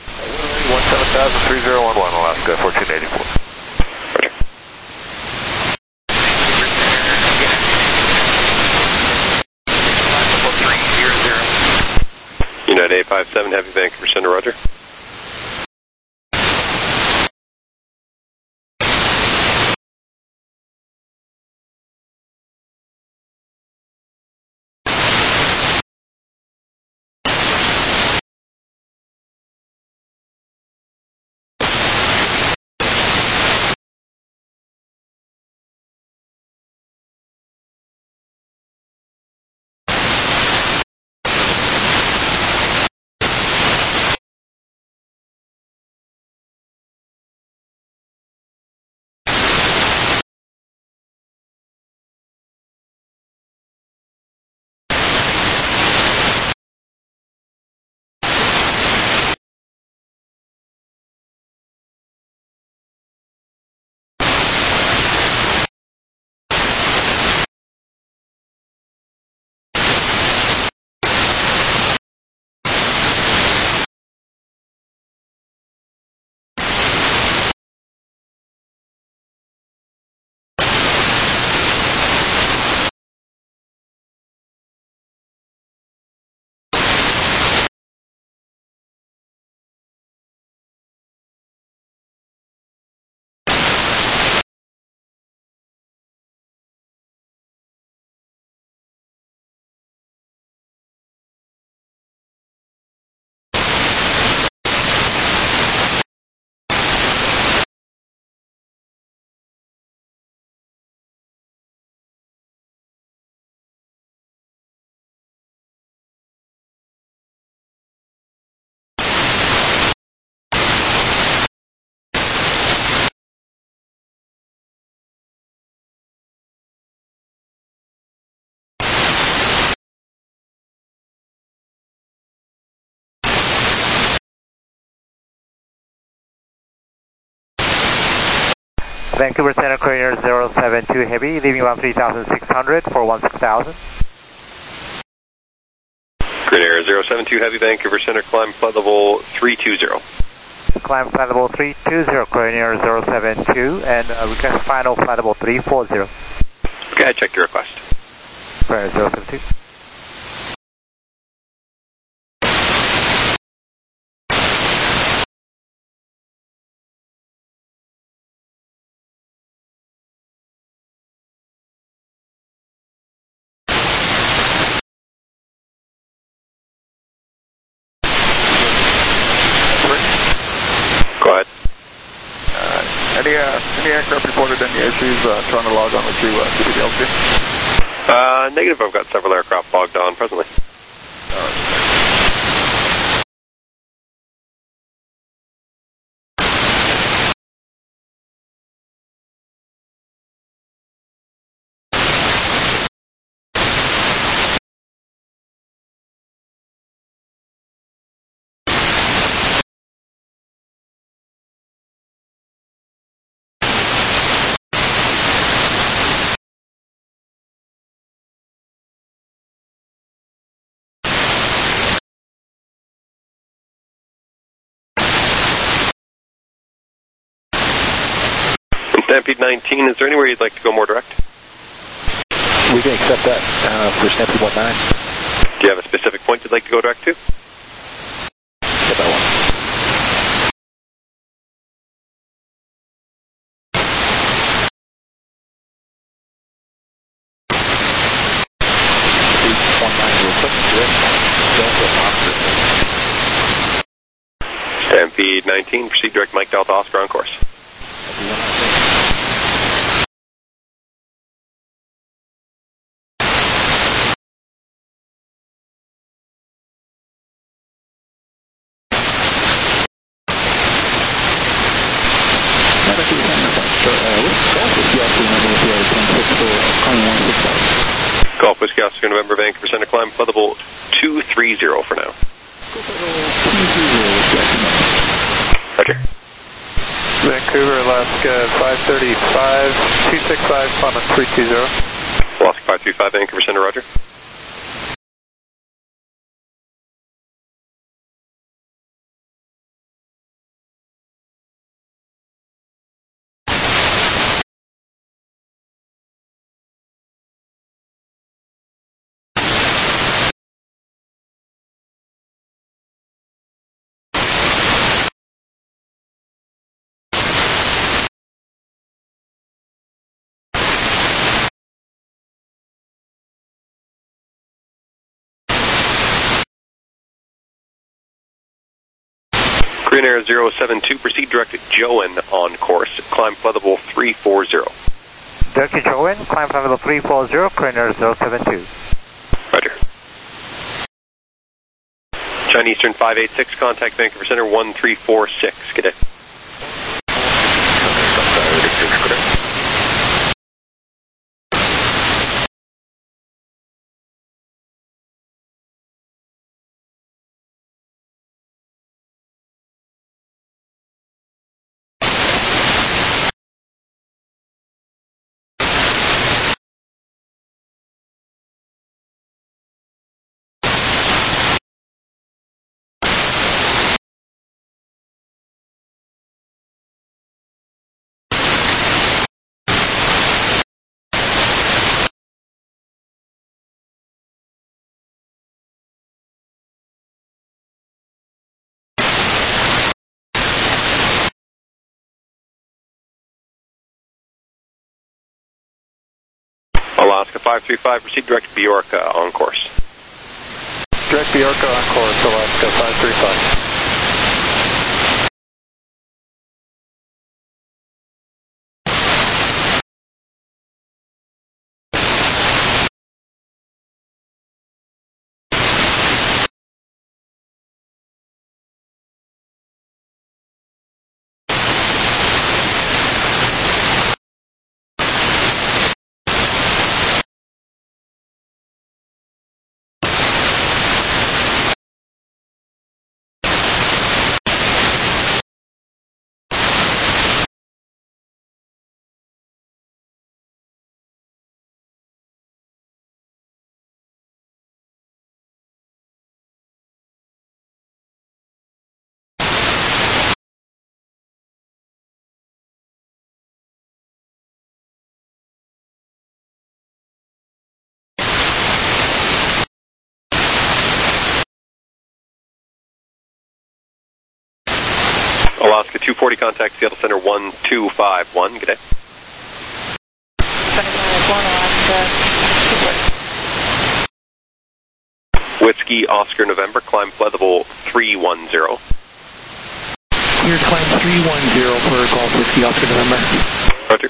one seven thousand, three zero one one, Alaska fourteen eighty-four. Roger. United eight five seven, Heavy Vancouver Center, roger. Vancouver Center, Courier zero seven two Heavy, leaving about three thousand six hundred for one six thousand. Courier zero seven two Heavy, Vancouver Center, climb flight level three two zero. Climb flight level three two zero, Courier zero seven two, and uh, request final flight level three four zero. Okay, I checked your request. Courier zero seven two. Go ahead. Uh, any, uh, any aircraft reported any issues uh, trying to log on with you, uh, C B D L C? Uh, negative, I've got several aircraft logged on presently. All right. Stampede nineteen, is there anywhere you'd like to go more direct? We can accept that uh, for Stampede one nine. Do you have a specific point you'd like to go direct to? Get that one. Stampede nineteen, proceed direct Mike Delta Oscar on course. Golf Whiskey Oscar November, Vancouver Center, climb flight level two three zero for now. Roger. Vancouver, Alaska five thirty-five, two six five, climb three two zero. Alaska five three five, Vancouver Center, roger. Green Air zero seven two, proceed direct to Joan on course, climb flight level three four zero. Direct to Joan, climb flight level three four zero, Green Air zero seven two. Roger. China Eastern five eight six, contact Vancouver Center one three four six, cadet. Alaska five three five, proceed direct to Bjorka on course. Direct Bjorka on course, Alaska five three five. Alaska two forty, contact Seattle Center one two five one. Good day. Whiskey Oscar November, climb flight level three one zero. Clear climb three one zero for Golf Whiskey Oscar November. Roger.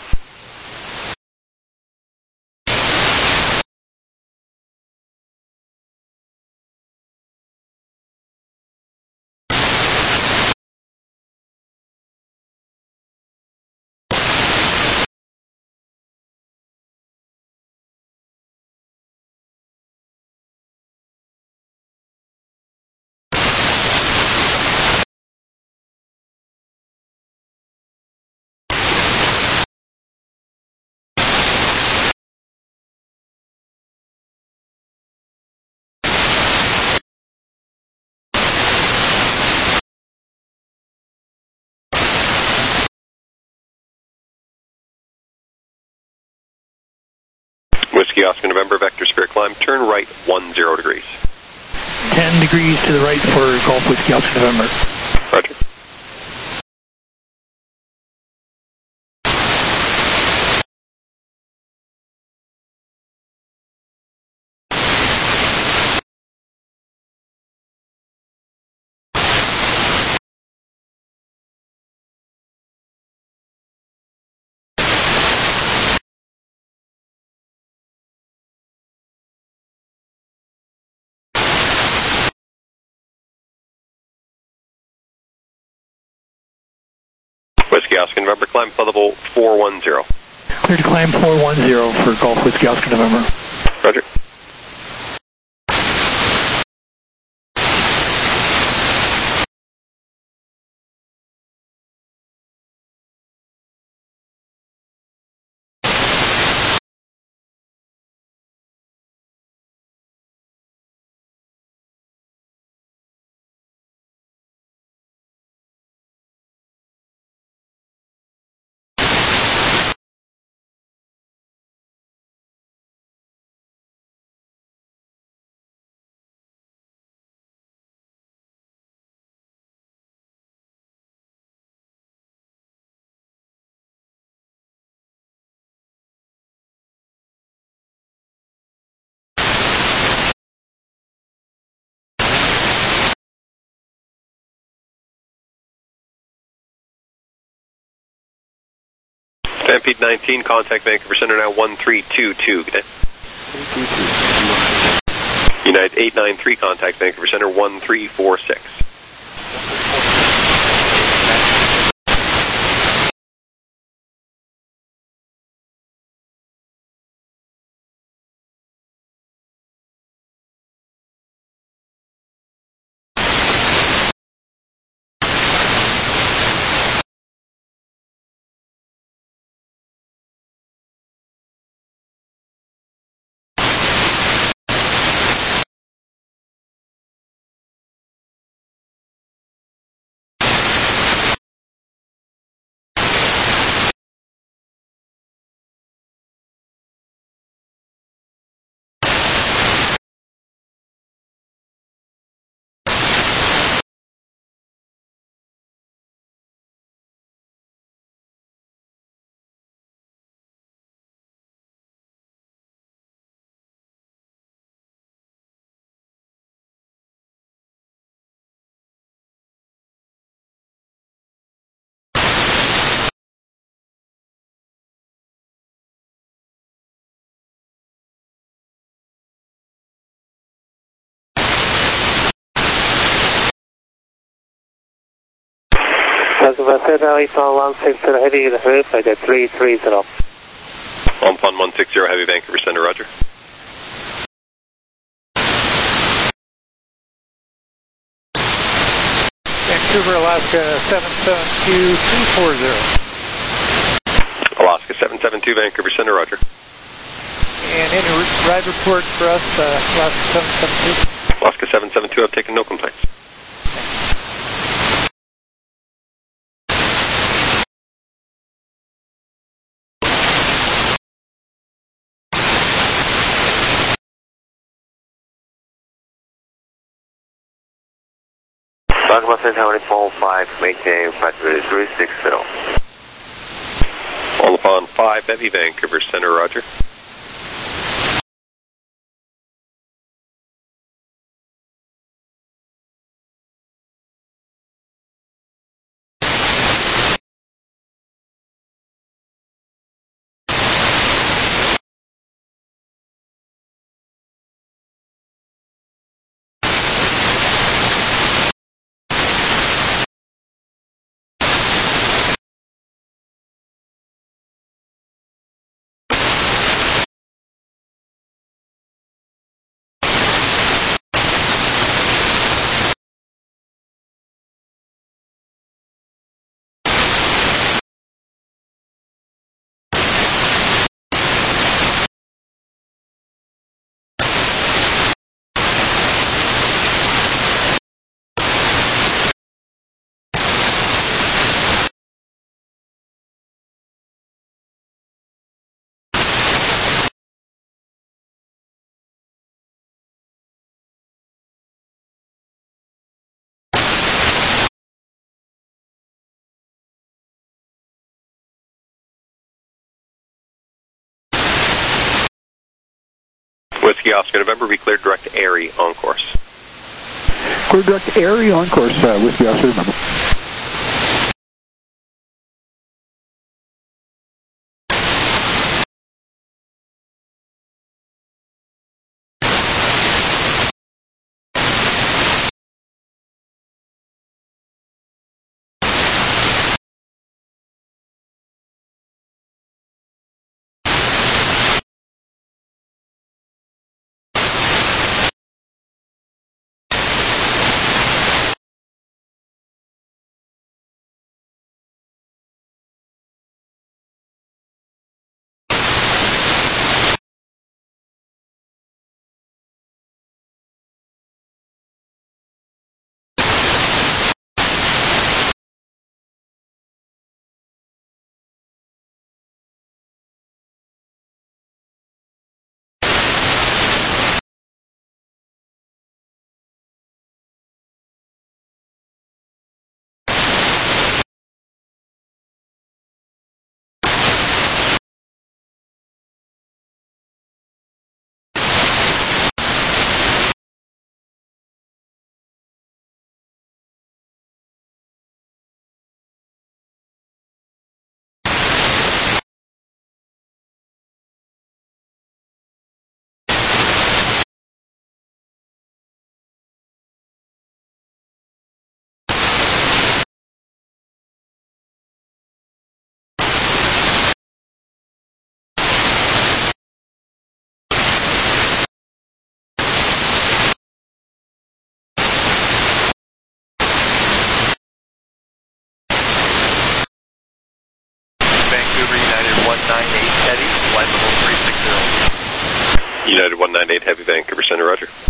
Whiskey Oscar November, vector spirit climb, turn right one zero degrees. ten degrees to the right for Golf Whiskey Oscar November. Roger. Whiskey Oscar November, climb flight level four one zero. Clear to climb four one zero for Golf Whiskey Oscar November. Roger. Stampede nineteen, contact Vancouver Center now one three two two. Good day. United eight nine three, contact Vancouver Center one three four six. one six zero heavy, the flight at three three zero. On Pond one six zero, heavy Vancouver Center, roger. Vancouver, Alaska seven seven two three four zero. Alaska seven seven two, Vancouver Center, roger. And any ride report for us, uh, Alaska seven seven two? Alaska seven seven two, I've taken no complaints. Laguna Center four five, maintain flight three six zero. All upon five Heavy, Vancouver Center, roger. Whiskey Oscar November, be cleared direct Airy on course. Clear direct Airy on course, uh, Whiskey Oscar November. United one nine eight Heavy, Vancouver Center, roger.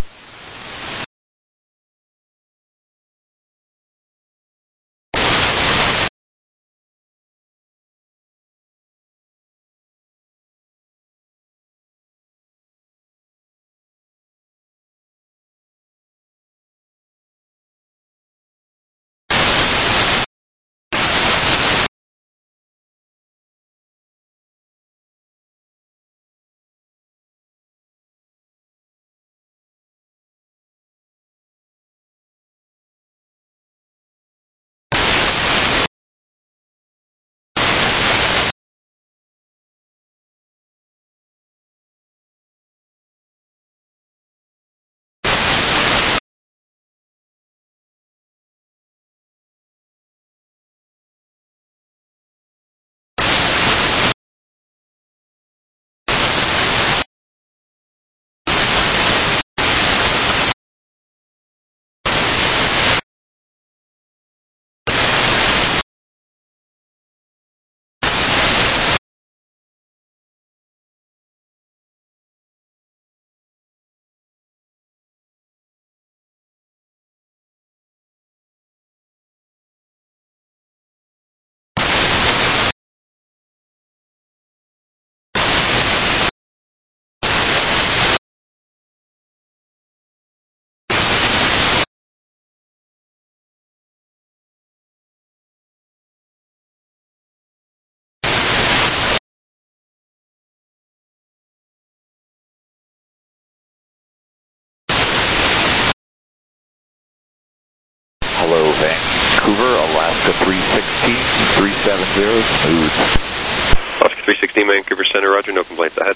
hello, Vancouver, Alaska three sixteen, three seven zero, smooth. Alaska three sixteen, Vancouver Center, roger, no complaints ahead.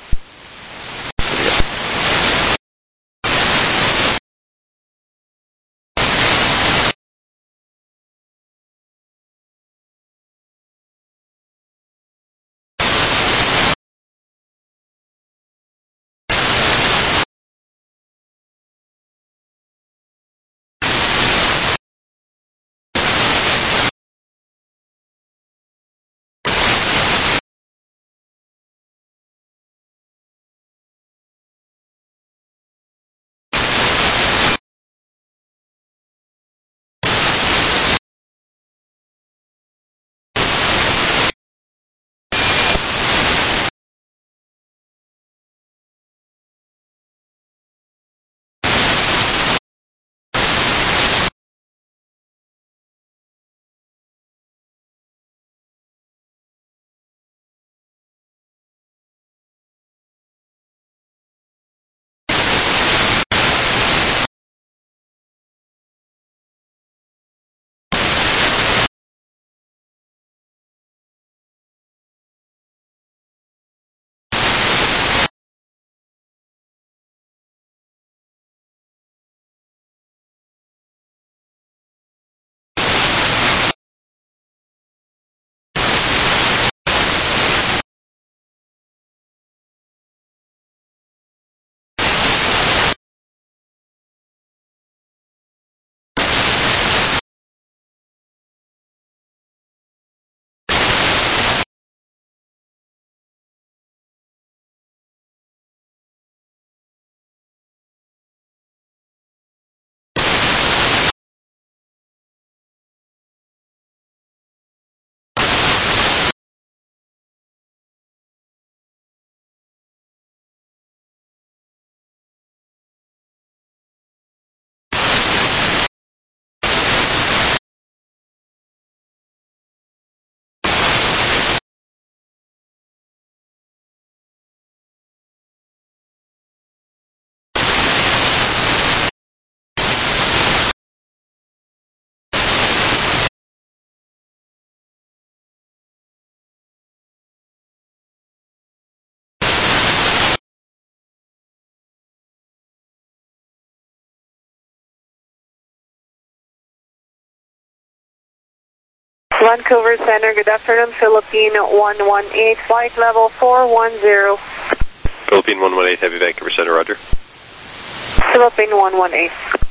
Vancouver Center, good afternoon, Philippine one one eight, flight level four one zero. Philippine one one eight, Heavy Vancouver Center, roger. Philippine one one eight.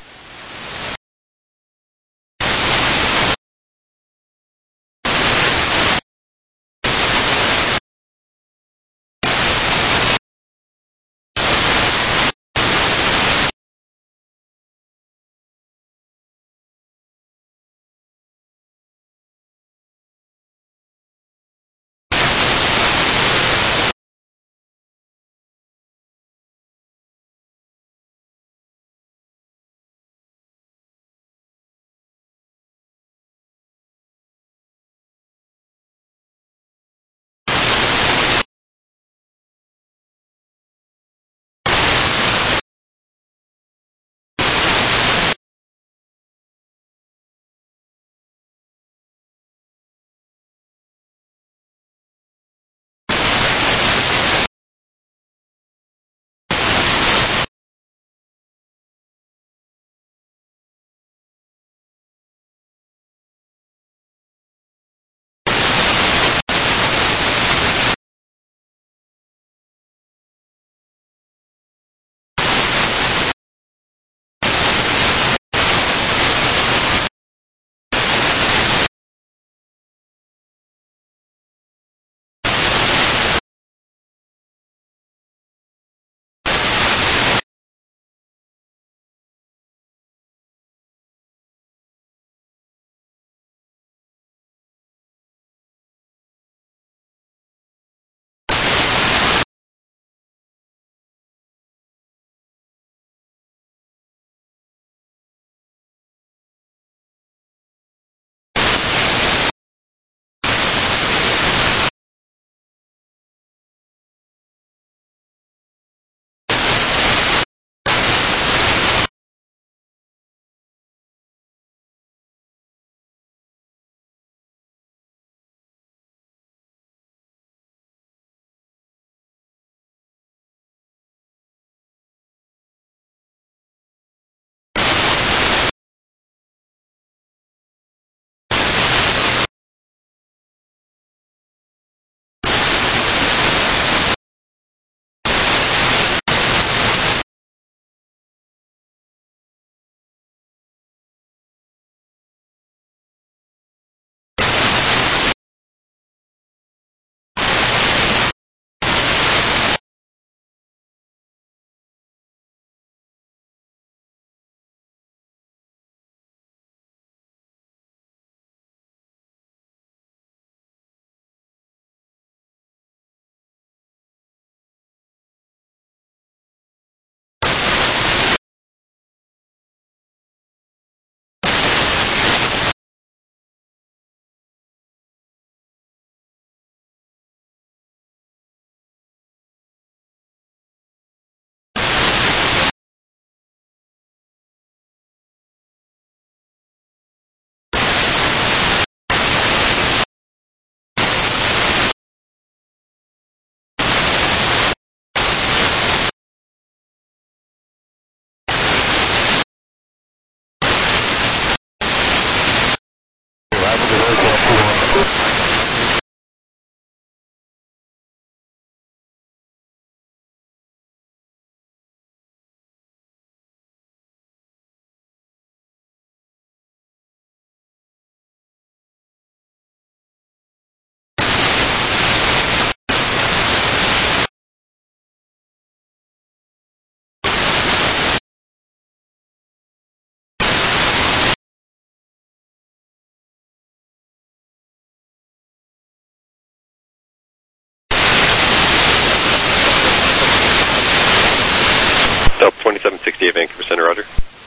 sixty-eight, Vancouver Center, roger.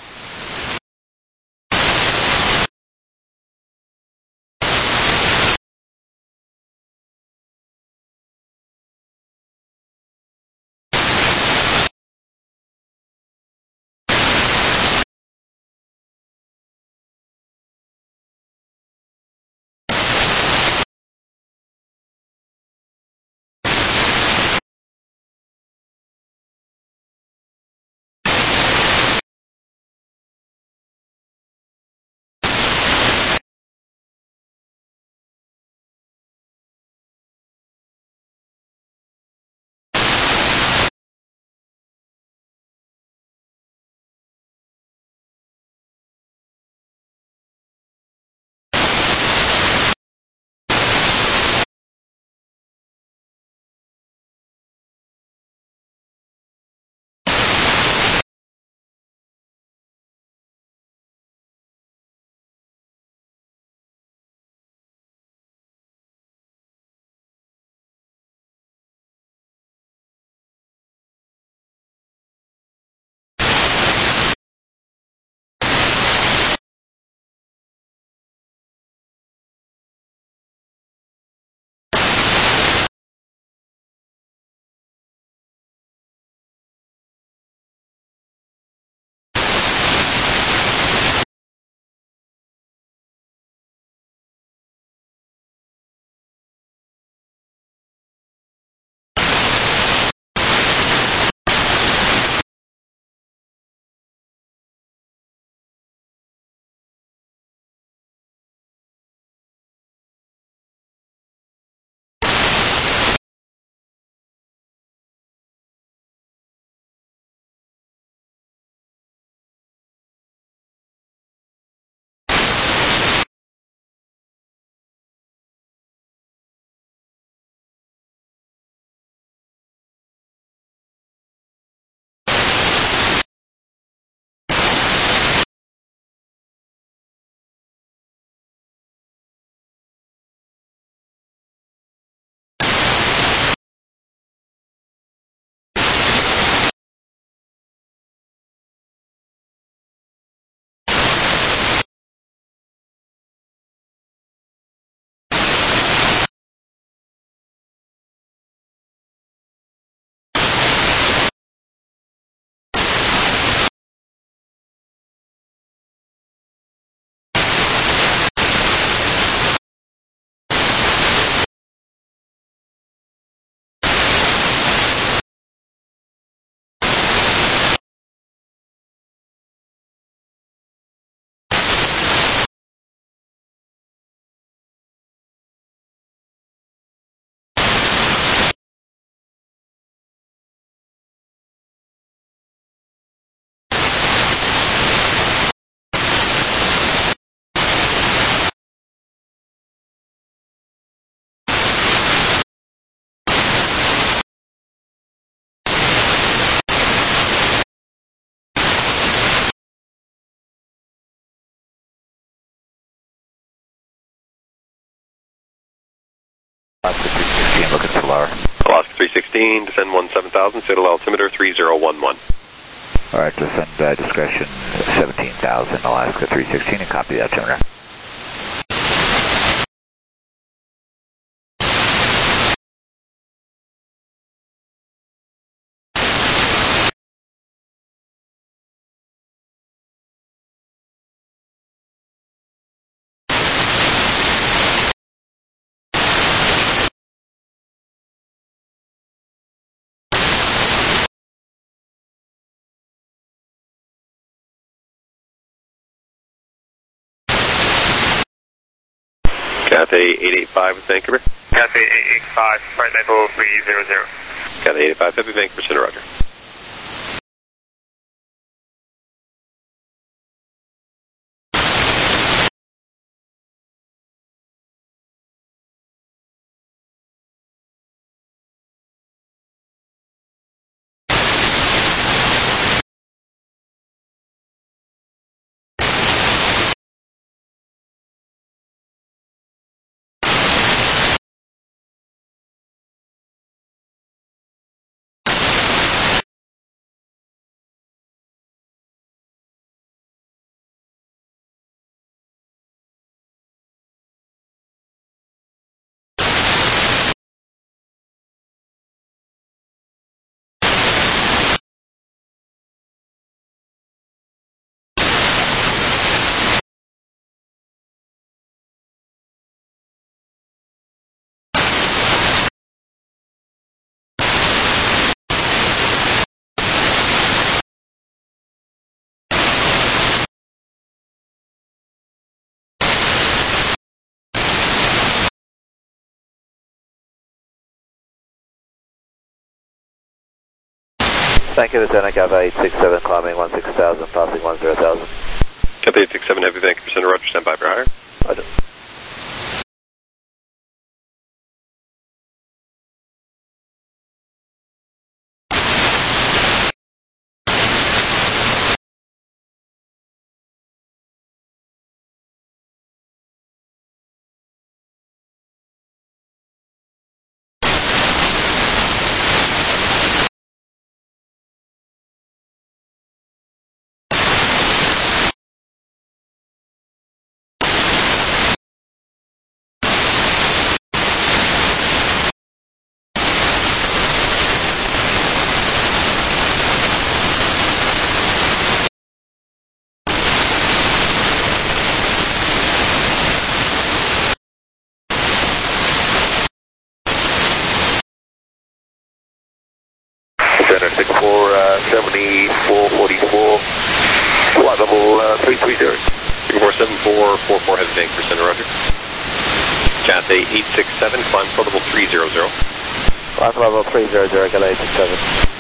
Alaska three sixteen, looking for lower. Alaska three sixteen, descend one seven thousand, citadel altimeter three zero one one. Alright, descend uh, discretion seventeen thousand, Alaska three sixteen, and copy the altimeter. Cathay eight eight five with Vancouver. Cathay eight eight five, flight level three zero zero. Cathay eight eight five, Heavy Vancouver Center, roger. Vancouver Center, Kappa eight six seven, climbing one six thousand, passing one zero thousand. Kappa eight six seven, Heavy Vancouver Center, Roger, stand by for higher. Roger. Center six four seventy-four forty-four, flight level uh, three three zero. four seven four four four, Heavy Vancouver Center, Roger. Cathay eight six seven, climb flight level three zero zero. Climb level three zero zero, Gala eight six seven.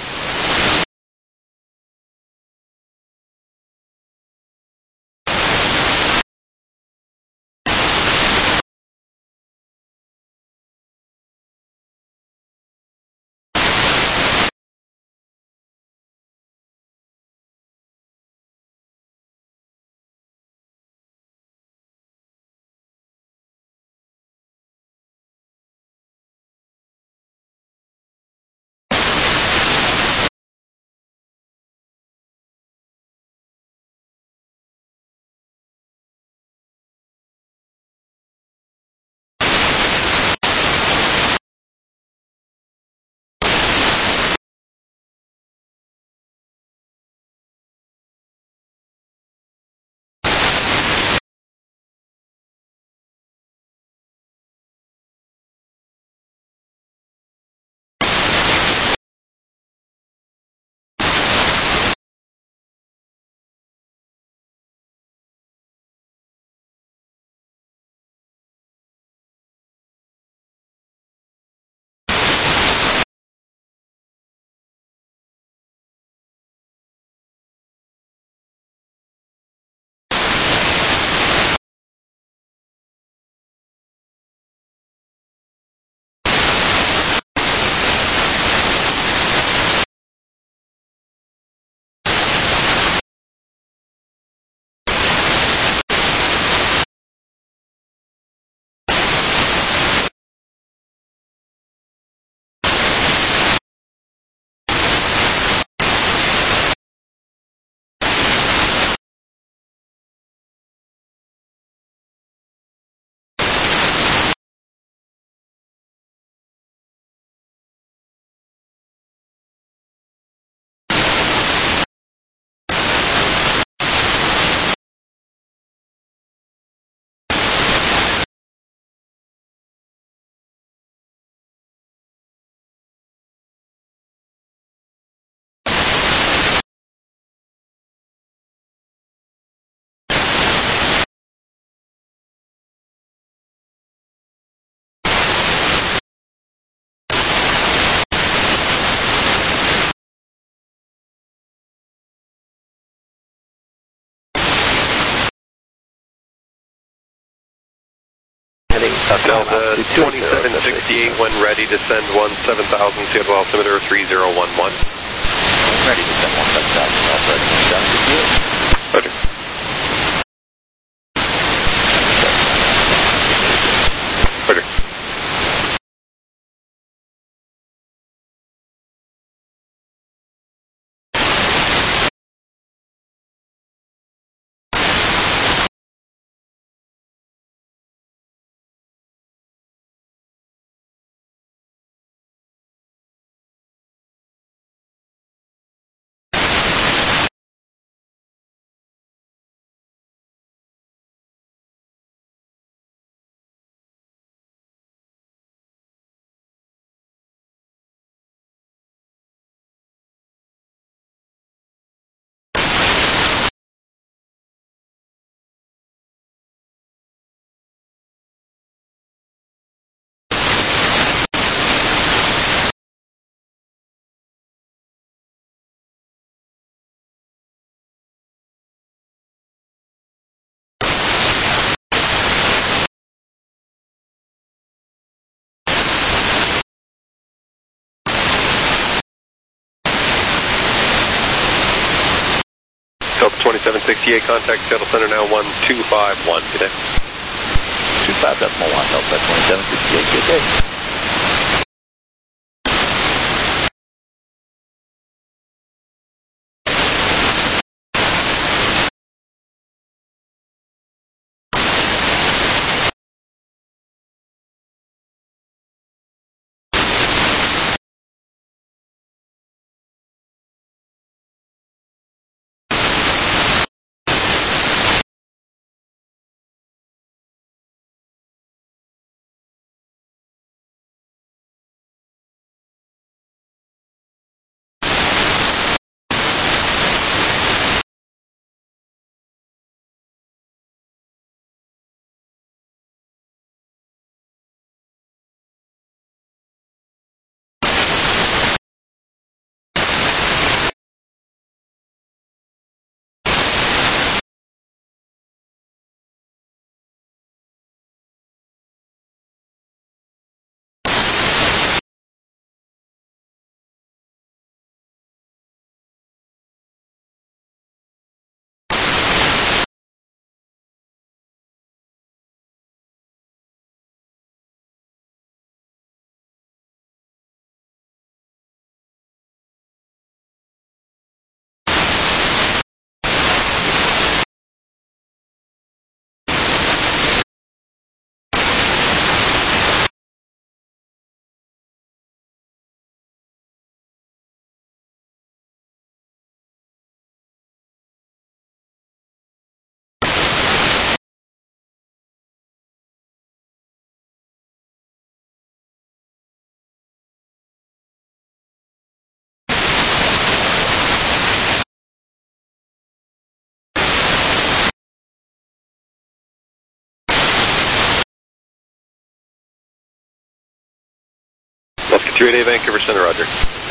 Delta twenty-seven sixty-eight, when ready to send one seven thousand, Seattle altimeter three zero one one. Ready to send one seven thousand, Roger. twenty-seven sixty-eight, contact Shuttle Center now one two five one, good day. two five decimal one, Delta twenty-seven sixty-eight, good day. Alaska three eighty-eight, Vancouver Center, roger.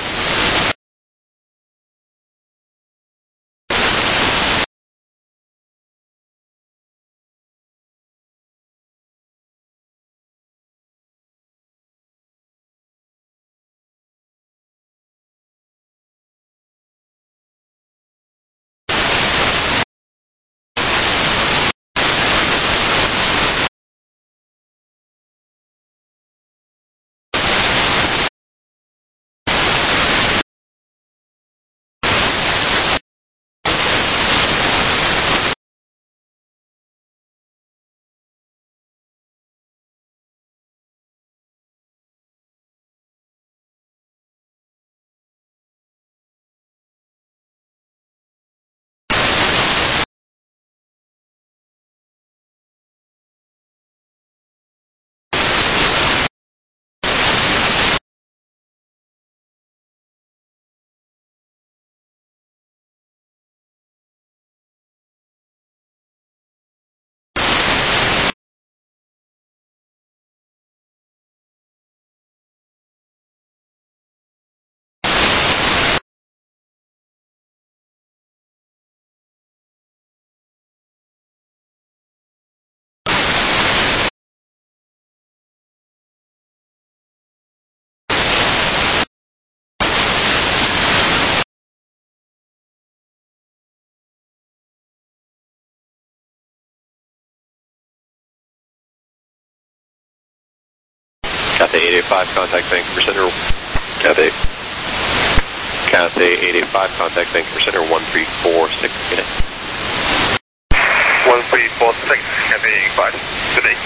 Cathay eight eighty-five, contact Vancouver Center. Cathay. Cathay eight eighty-five, contact Vancouver Center one three four six, good day. one three four six, Cathay eight eighty-five, good day.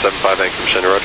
seven five, Vancouver Center, roger.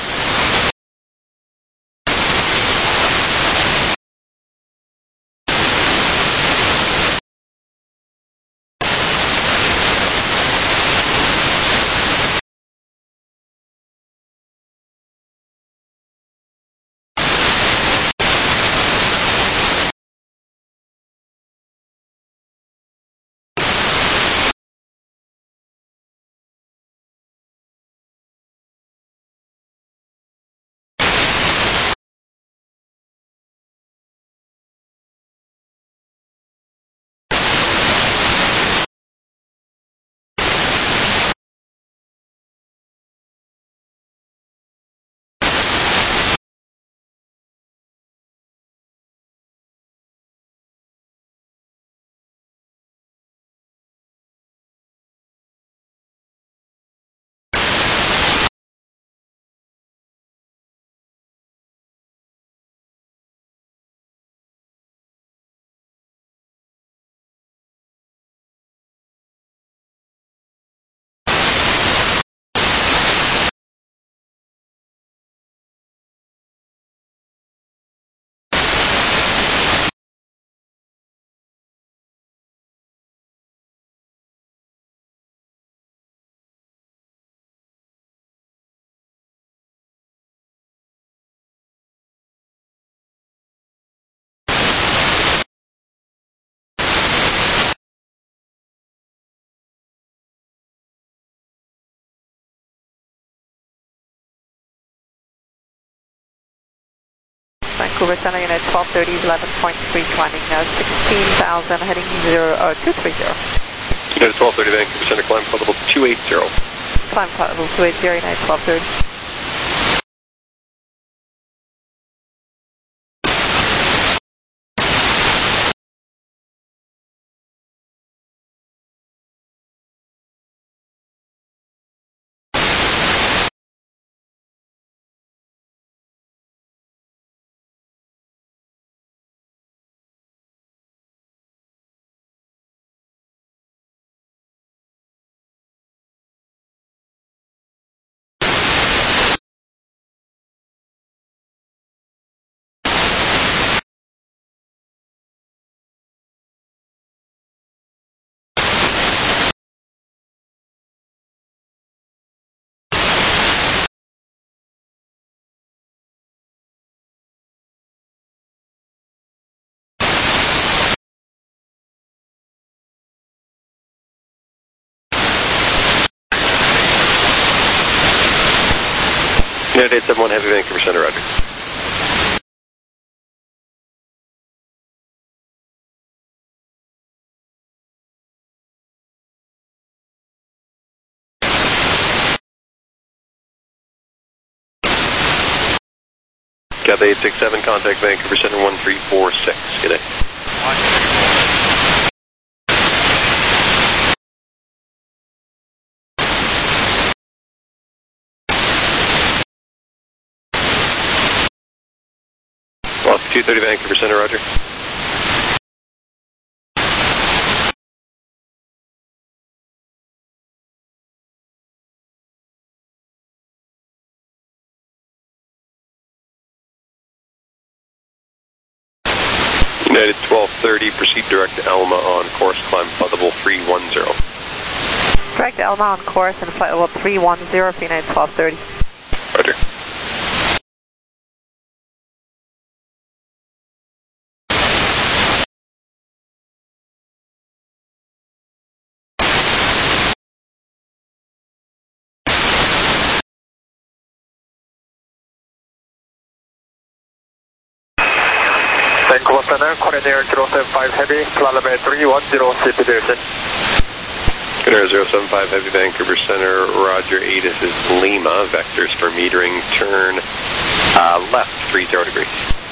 Vancouver Center, Unit twelve thirty, eleven point three, climbing uh, sixteen thousand, heading zero, uh, two three zero. Unit twelve thirty, Vancouver Center, climb flight level two eighty. Climb flight level two eighty, Unit twelve thirty. Unit eight seven one, Heavy, Vancouver Center, roger. Got the eight six seven, contact Vancouver Center one three four six. Good day. Lost two thirty, Vancouver Center, roger. United twelve thirty, proceed direct to Alma on course, climb flight level three one zero. Direct to Alma on course and flight level three one zero for United twelve thirty. Roger. Vancouver Center, Corridor zero seven five Heavy, Flight three one zero, C P D. Corridor zero seven five Heavy, Vancouver Center, roger, A T I S is Lima, vectors for metering, turn uh, left three zero degrees.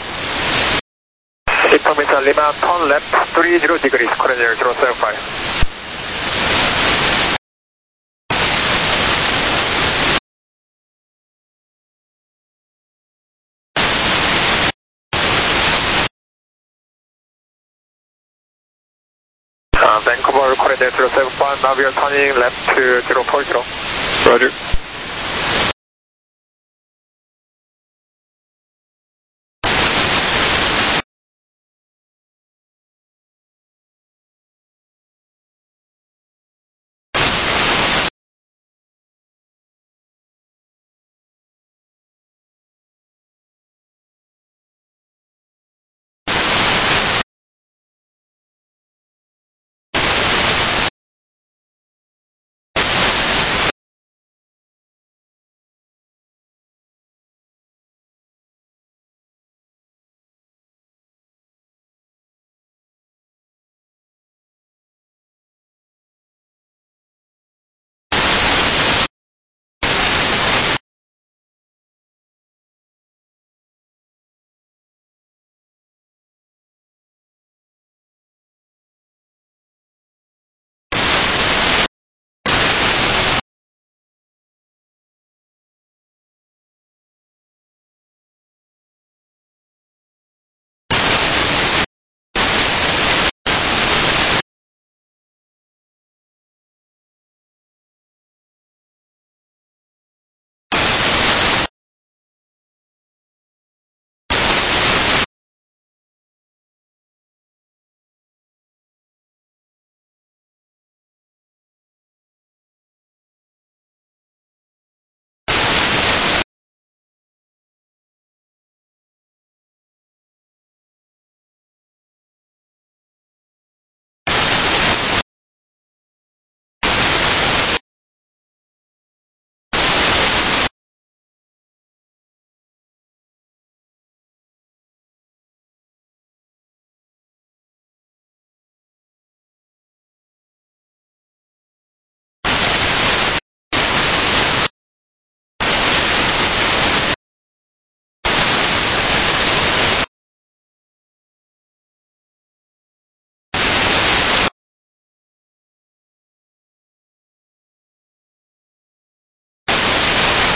Information Lima, turn left three zero degrees, Corridor zero seven five. Uh, Vancouver Corridor zero seven five, now we are turning left to zero four zero. Roger.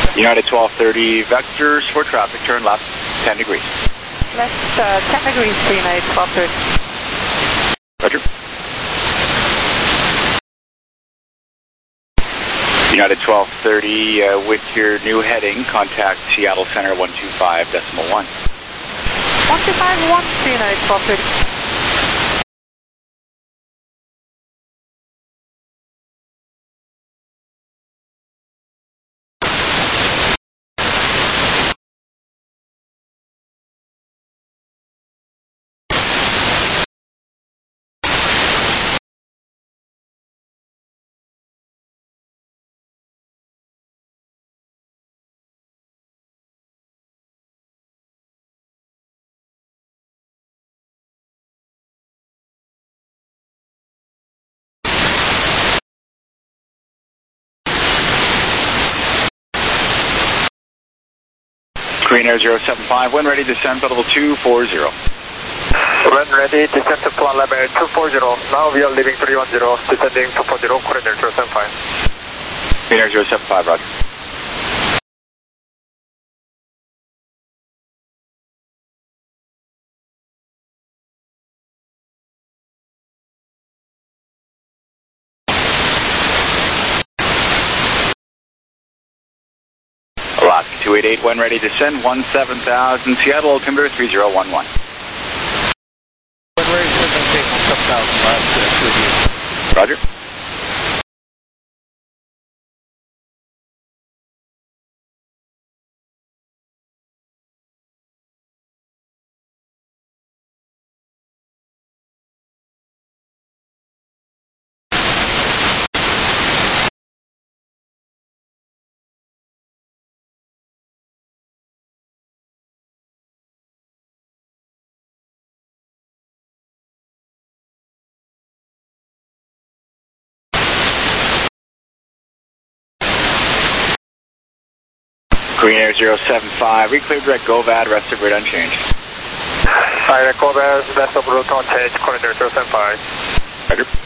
United twelve thirty, vectors for traffic, turn left, ten degrees. Left uh, ten degrees to United twelve thirty. Roger. United twelve thirty, uh, with your new heading, contact Seattle Center one two five decimal one. one two five one to United twelve thirty. Green Air zero seven five, when ready, descend to level two four zero. When ready, descend to plan level two four zero. Now we are leaving three one zero, descending two four zero, Green Air zero seven five. Green Air zero seven five, roger. Alaska two eight eight, when ready, descend one seven thousand, Seattle altimeter three zero one one. When ready, descend maintain one seven thousand, Alaska two eight eight. Roger. Green Air zero seven five, reclear direct GoVad, rest of route unchanged. Direct GoVad, rest of route unchanged, Green Air zero seven five. Roger.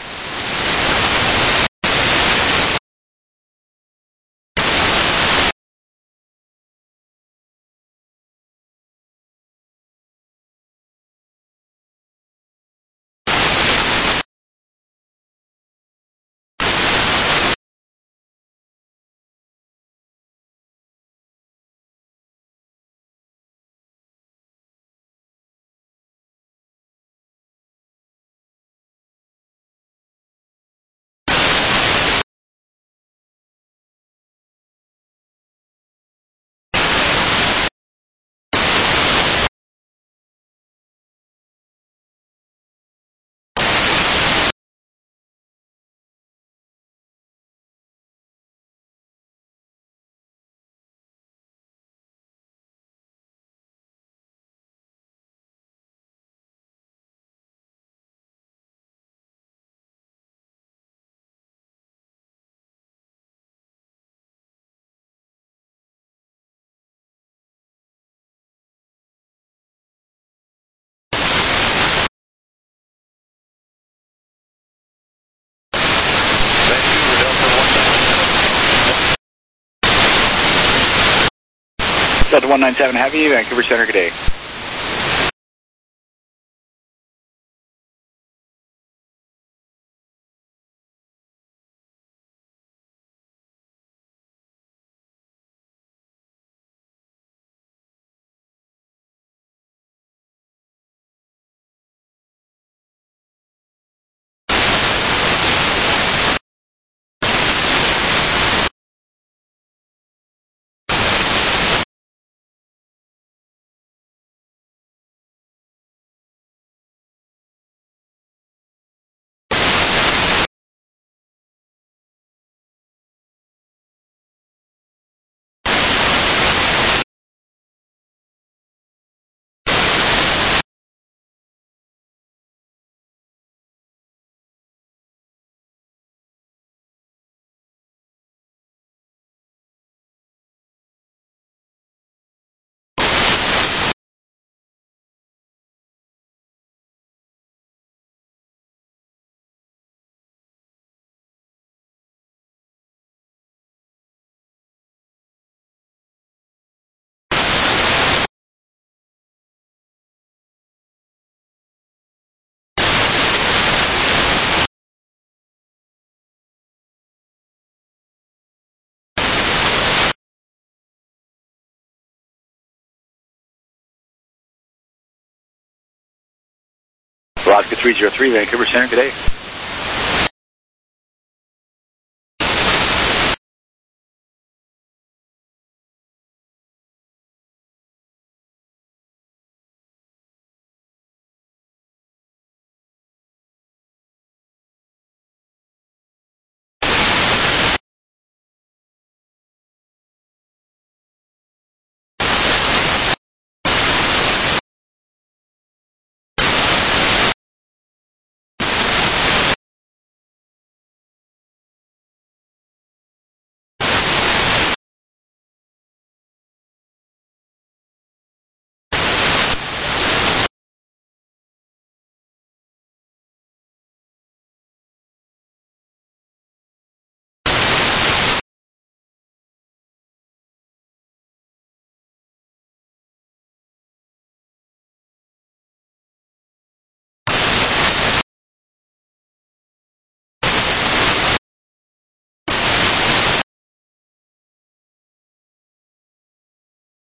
Delta one nine seven Heavy, Vancouver Center, good day. Alaska three zero three, Vancouver Center, good day.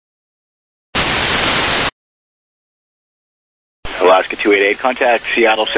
Alaska two eight eight, contact Seattle